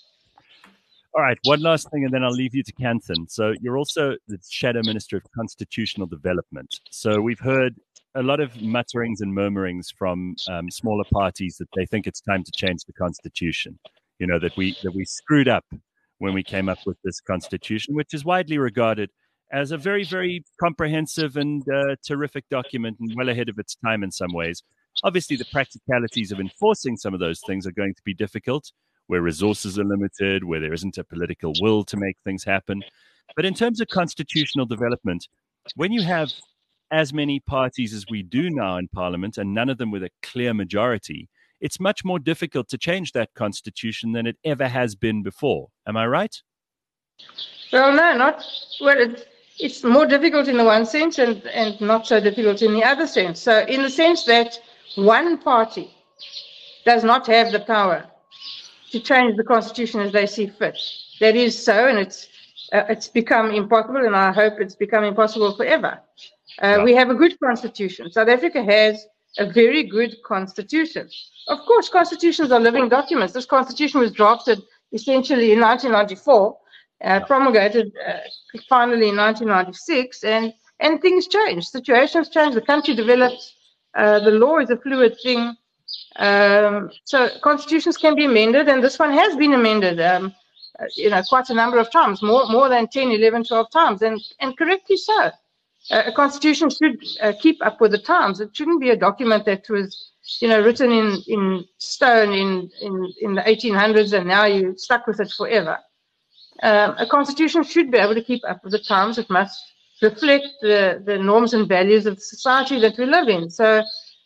All right, one last thing, and then I'll leave you to Canton. So you're also the Shadow Minister of Constitutional Development. So we've heard a lot of mutterings and murmurings from um, smaller parties that they think it's time to change the Constitution. You know, that we that we screwed up when we came up with this Constitution, which is widely regarded as a very, very comprehensive and uh, terrific document and well ahead of its time in some ways. Obviously, the practicalities of enforcing some of those things are going to be difficult, where resources are limited, where there isn't a political will to make things happen. But in terms of constitutional development, when you have as many parties as we do now in Parliament, and none of them with a clear majority, it's much more difficult to change that constitution than it ever has been before. Am I right? Well, no, not well. It's, it's more difficult in the one sense and, and not so difficult in the other sense. So in the sense that one party does not have the power to change the constitution as they see fit. That is so, and it's uh, it's become impossible, and I hope it's become impossible forever. Uh, yeah. We have a good constitution. South Africa has a very good constitution. Of course, constitutions are living documents. This constitution was drafted essentially in nineteen ninety-four, uh, promulgated uh, finally in nineteen ninety-six, and, and things change. Situations change. The country develops. Uh, the law is a fluid thing. Um, so constitutions can be amended, and this one has been amended, um, uh, you know, quite a number of times, more more than ten, eleven, twelve times, and, and correctly so. uh, a constitution should uh, keep up with the times. It shouldn't be a document that was, you know, written in, in stone in, in, in the eighteen hundreds and now you're stuck with it forever. Um, a constitution should be able to keep up with the times. It must reflect the, the norms and values of the society that we live in. So,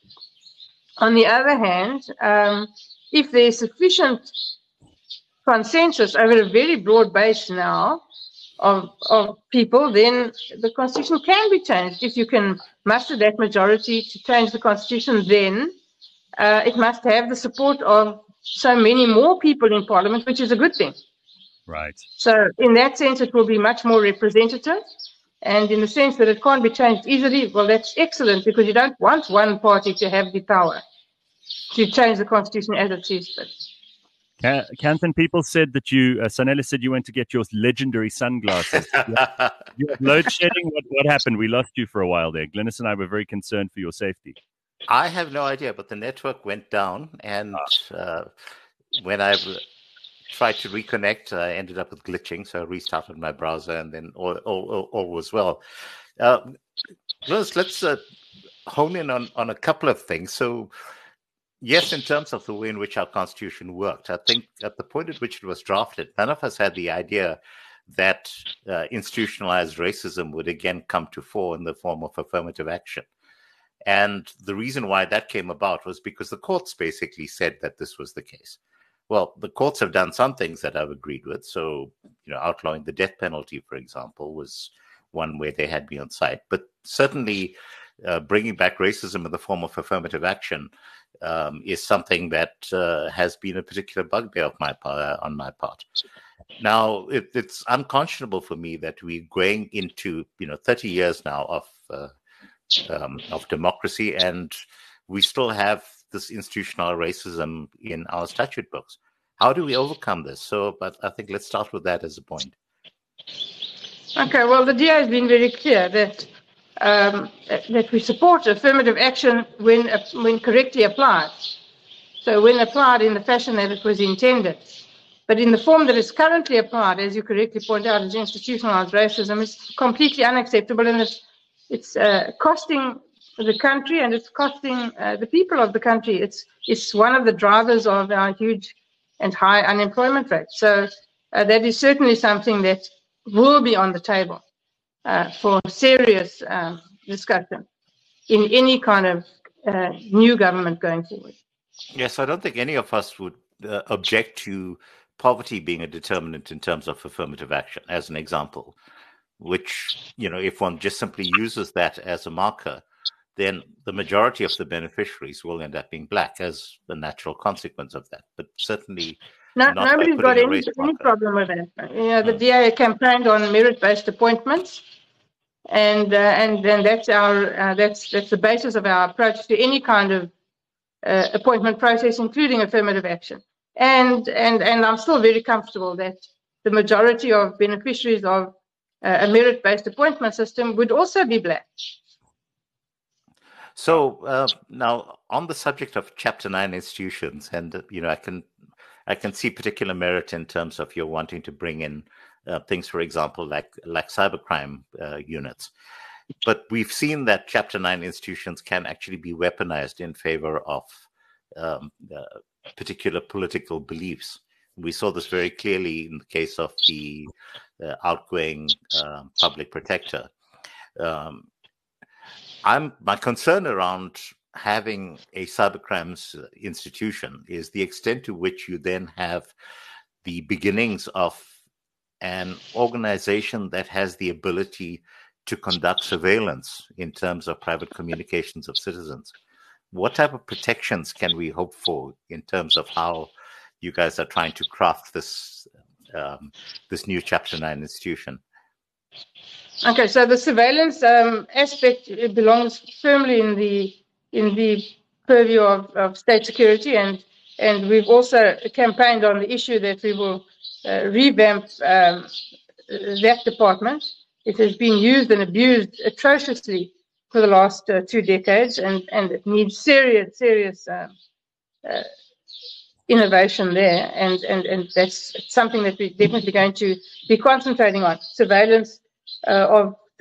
on the other hand, um, if there's sufficient consensus over a very broad base now of, of people, then the constitution can be changed. If you can muster that majority to change the constitution, then uh, it must have the support of so many more people in parliament, which is a good thing. Right. So in that sense, it will be much more representative. And in the sense that it can't be changed easily, well, that's excellent, because you don't want one party to have the power to change the constitution as it sees fit. Canton, people said that you, uh, Sanela said you went to get your legendary sunglasses. You had load shedding. What, what happened? We lost you for a while there. Glynis and I were very concerned for your safety. I have no idea, but the network went down. And uh, when I tried to reconnect, I ended up with glitching. So I restarted my browser and then all, all, all, all was well. Uh, let's let's uh, hone in on, on a couple of things. So, yes, in terms of the way in which our constitution worked, I think at the point at which it was drafted, none of us had the idea that uh, institutionalized racism would again come to fore in the form of affirmative action. And the reason why that came about was because the courts basically said that this was the case. Well, the courts have done some things that I've agreed with. So, you know, outlawing the death penalty, for example, was one way they had me on side. But certainly uh, bringing back racism in the form of affirmative action um, is something that uh, has been a particular bugbear of my part, on my part. Now, it, it's unconscionable for me that we're going into, you know, thirty years now of uh, um, of democracy, and we still have this institutional racism in our statute books. How do we overcome this? So, but I think let's start with that as a point. Okay, well, the D A has been very clear that um, that we support affirmative action when uh, when correctly applied. So when applied in the fashion that it was intended. But in the form that is currently applied, as you correctly point out, as institutionalized racism, is completely unacceptable, and it's, it's uh, costing the country and it's costing uh, the people of the country. It's, it's one of the drivers of our huge and high unemployment rate. So uh, that is certainly something that will be on the table uh, for serious um, discussion in any kind of uh, new government going forward. Yes, I don't think any of us would uh, object to poverty being a determinant in terms of affirmative action, as an example, which, you know, if one just simply uses that as a marker, then the majority of the beneficiaries will end up being black as the natural consequence of that. But certainly no, not nobody's got any, any problem with that. You know, the hmm. D A campaigned on merit-based appointments, and uh, and then that's our uh, that's that's the basis of our approach to any kind of uh, appointment process, including affirmative action. And and and I'm still very comfortable that the majority of beneficiaries of uh, a merit-based appointment system would also be black. So uh, now, on the subject of Chapter Nine institutions, and uh, you know, I can I can see particular merit in terms of your wanting to bring in uh, things, for example, like like cybercrime uh, units. But we've seen that Chapter Nine institutions can actually be weaponized in favor of um, uh, particular political beliefs. We saw this very clearly in the case of the uh, outgoing uh, public protector. Um, I'm my concern around having a cybercrimes institution is the extent to which you then have the beginnings of an organization that has the ability to conduct surveillance in terms of private communications of citizens. What type of protections can we hope for in terms of how you guys are trying to craft this um, this new Chapter Nine institution? Okay, so the surveillance um, aspect it belongs firmly in the in the purview of, of state security, and and we've also campaigned on the issue that we will uh, revamp um, that department. It has been used and abused atrociously for the last uh, two decades, and, and it needs serious, serious um, uh, innovation there, and, and, and that's something that we're definitely going to be concentrating on, surveillance uh, of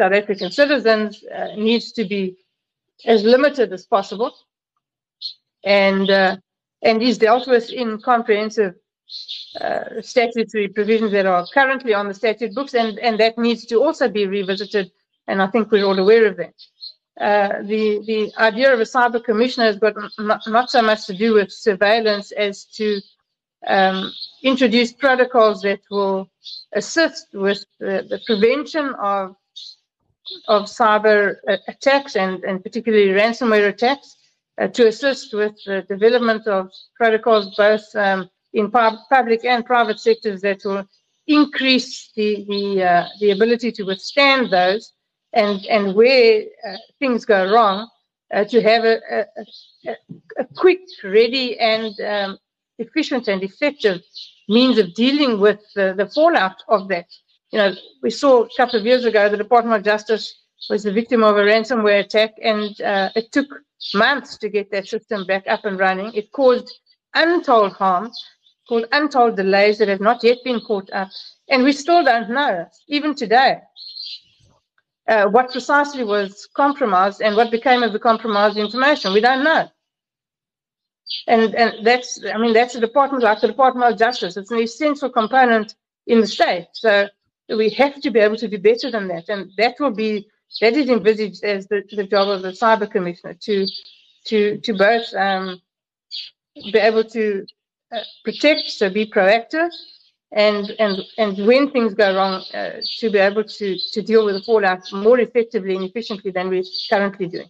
South African citizens uh, needs to be as limited as possible, and uh, and is dealt with in comprehensive uh, statutory provisions that are currently on the statute books, and, and that needs to also be revisited, and I think we're all aware of that. Uh, the, the idea of a cyber commissioner has got not, not so much to do with surveillance as to um, introduce protocols that will assist with the, the prevention of of cyber attacks and, and particularly ransomware attacks, uh, to assist with the development of protocols both um, in pub public and private sectors that will increase the the, uh, the ability to withstand those, and, and where uh, things go wrong, uh, to have a, a, a quick, ready, and um, efficient and effective means of dealing with the, the fallout of that. You know, we saw a couple of years ago the Department of Justice was the victim of a ransomware attack, and uh, it took months to get that system back up and running. It caused untold harm, caused untold delays that have not yet been caught up, and we still don't know, even today, uh, what precisely was compromised and what became of the compromised information. We don't know. And, and that's, I mean, that's a department like the Department of Justice. It's an essential component in the state. So we have to be able to do better than that. And that will be, that is envisaged as the, the job of the Cyber Commissioner, to, to, to both um, be able to uh, protect, so be proactive, and, and, and when things go wrong, uh, to be able to, to deal with the fallout more effectively and efficiently than we're currently doing.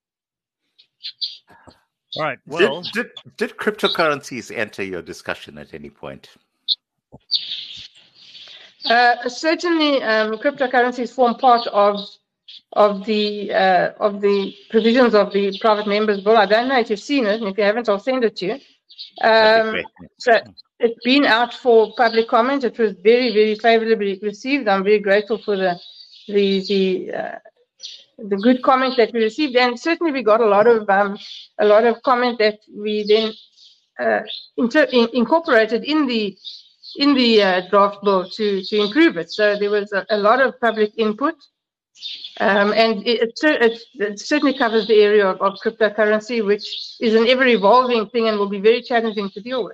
All right. Well, did, did, did cryptocurrencies enter your discussion at any point? Uh, certainly, um, cryptocurrencies form part of of the uh, of the provisions of the private members bill. I don't know if you've seen it, and if you haven't, I'll send it to you. Um, so it's been out for public comment. It was very, very favorably received. I'm very grateful for the the the uh, the good comment that we received, and certainly we got a lot of um, a lot of comment that we then uh, inter in, incorporated in the in the uh, draft bill to to improve it. So there was a, a lot of public input, um, and it, it, it certainly covers the area of, of cryptocurrency, which is an ever-evolving thing and will be very challenging to deal with.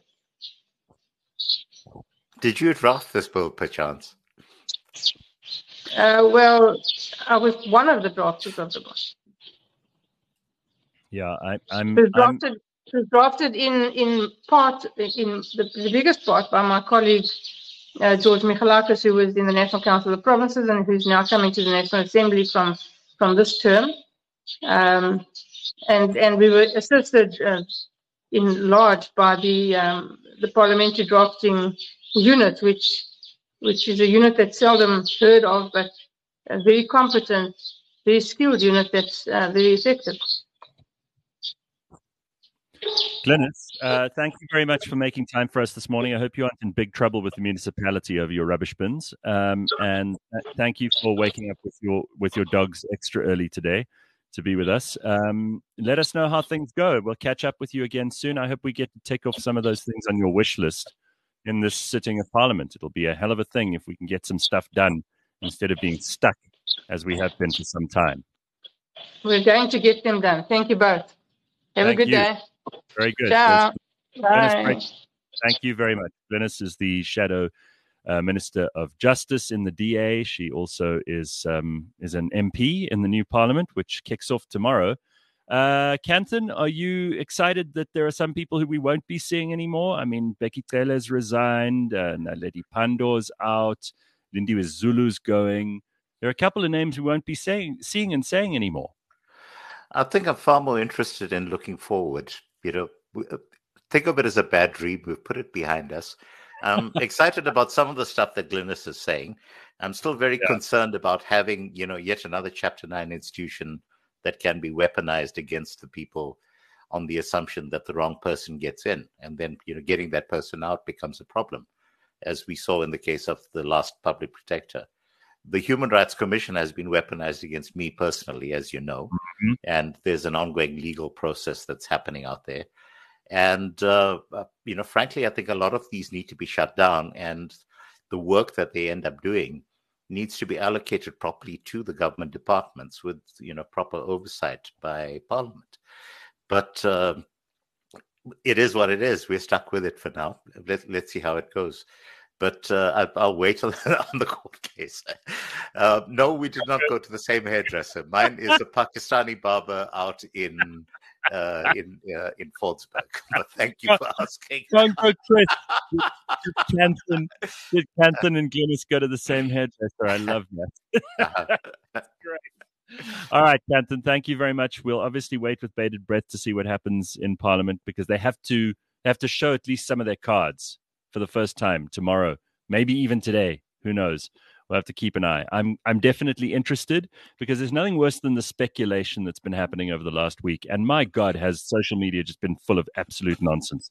Did you draft this bill, perchance? Uh, well, I was one of the drafters of the bill. Yeah, I, I'm. It was drafted, I'm... it was drafted in in part, in the, the biggest part, by my colleague uh, George Michalakis, who was in the National Council of the Provinces and who's now coming to the National Assembly from from this term, um, and and we were assisted uh, in large by the um, the parliamentary drafting unit, which. which is a unit that's seldom heard of, but a very competent, very skilled unit that's uh, very effective. Glynis, uh, thank you very much for making time for us this morning. I hope you aren't in big trouble with the municipality over your rubbish bins. Um, and uh, thank you for waking up with your with your dogs extra early today to be with us. Um, let us know how things go. We'll catch up with you again soon. I hope we get to tick off some of those things on your wish list in this sitting of Parliament. It'll be a hell of a thing if we can get some stuff done instead of being stuck as we have been for some time. We're going to get them done. Thank you both. Have Thank a good you. day. Very good. Ciao. Bye. Thank you very much. Glynis is the Shadow uh, Minister of Justice in the D A. She also is um, is an M P in the new Parliament, which kicks off tomorrow. Uh, Canton, are you excited that there are some people who we won't be seeing anymore? I mean, Becky Taylor's resigned, uh, Naledi Pandor's out, Lindiwe Zulu's going. There are a couple of names we won't be saying, seeing and saying anymore. I think I'm far more interested in looking forward. You know, think of it as a bad dream. We've put it behind us. I'm excited about some of the stuff that Glynis is saying. I'm still very yeah. concerned about having, you know, yet another Chapter nine institution that can be weaponized against the people on the assumption that the wrong person gets in. And then, you know, getting that person out becomes a problem, as we saw in the case of the last public protector. The Human Rights Commission has been weaponized against me personally, as you know, mm-hmm. and there's an ongoing legal process that's happening out there. And, uh, you know, frankly, I think a lot of these need to be shut down, and the work that they end up doing needs to be allocated properly to the government departments with, you know, proper oversight by Parliament. But uh, it is what it is. We're stuck with it for now. Let, let's see how it goes. But uh, I'll, I'll wait on the court case. Uh, no, we did not go to the same hairdresser. Mine is a Pakistani barber out in uh, in uh, in Faldsburg. But thank you for asking. Don't go, Chris. Did Canton, did Canton and Glenys go to the same hairdresser? I love that. That's great. All right, Canton, thank you very much. We'll obviously wait with bated breath to see what happens in Parliament, because they have to they have to show at least some of their cards for the first time tomorrow, maybe even today. Who knows? We'll have to keep an eye. I'm I'm definitely interested, because there's nothing worse than the speculation that's been happening over the last week. And my God, has social media just been full of absolute nonsense.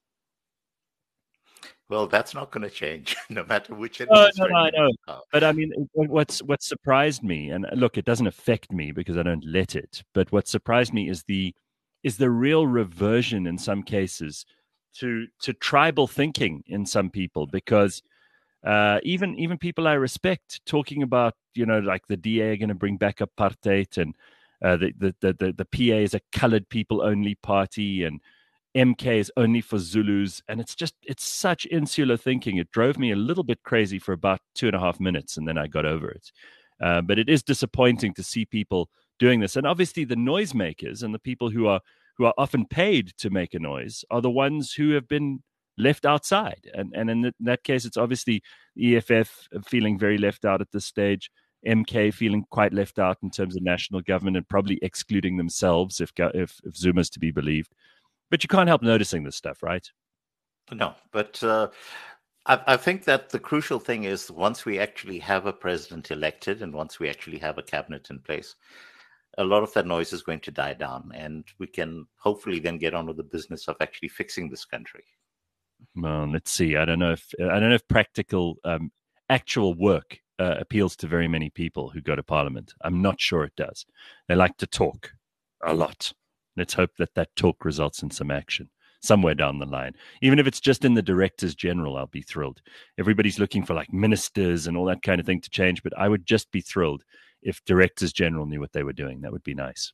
Well, that's not going to change, no matter which. Oh, no, no, I know. But I mean, what's what surprised me, and look, it doesn't affect me because I don't let it. But what surprised me is the is the real reversion in some cases to to tribal thinking in some people, because uh, even even people I respect talking about, you know, like the D A are going to bring back apartheid, and uh, the, the the the the P A is a colored people only party, and M K is only for Zulus, and it's just it's such insular thinking. It drove me a little bit crazy for about two and a half minutes, and then I got over it. Uh, but it is disappointing to see people doing this, and obviously the noisemakers and the people who are who are often paid to make a noise are the ones who have been left outside. And and in that case, it's obviously E F F feeling very left out at this stage, M K feeling quite left out in terms of national government and probably excluding themselves if if, if Zuma's to be believed. But you can't help noticing this stuff, right? No, but uh, I, I think that the crucial thing is once we actually have a president elected and once we actually have a cabinet in place, a lot of that noise is going to die down, and we can hopefully then get on with the business of actually fixing this country. Well, let's see. I don't know if I don't know if practical, um, actual work uh, appeals to very many people who go to Parliament. I'm not sure it does. They like to talk a lot. Let's hope that that talk results in some action somewhere down the line. Even if it's just in the Directors General, I'll be thrilled. Everybody's looking for like ministers and all that kind of thing to change, but I would just be thrilled if Directors General knew what they were doing. That would be nice.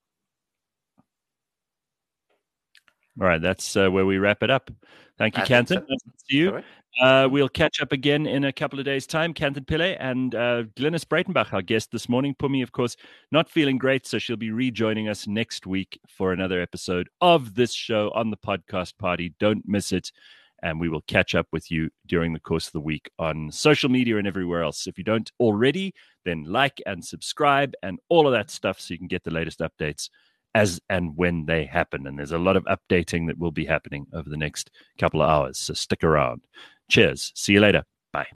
All right, that's uh, where we wrap it up. Thank you, Canton. So. Nice to see you. Right. Uh, we'll catch up again in a couple of days' time. Canton Pillay and uh, Glenys Breitenbach, our guest this morning. Pumi, of course, not feeling great, so she'll be rejoining us next week for another episode of this show on the Podcast Party. Don't miss it, and we will catch up with you during the course of the week on social media and everywhere else. If you don't already, then like and subscribe and all of that stuff so you can get the latest updates as and when they happen. And there's a lot of updating that will be happening over the next couple of hours, so stick around. Cheers. See you later.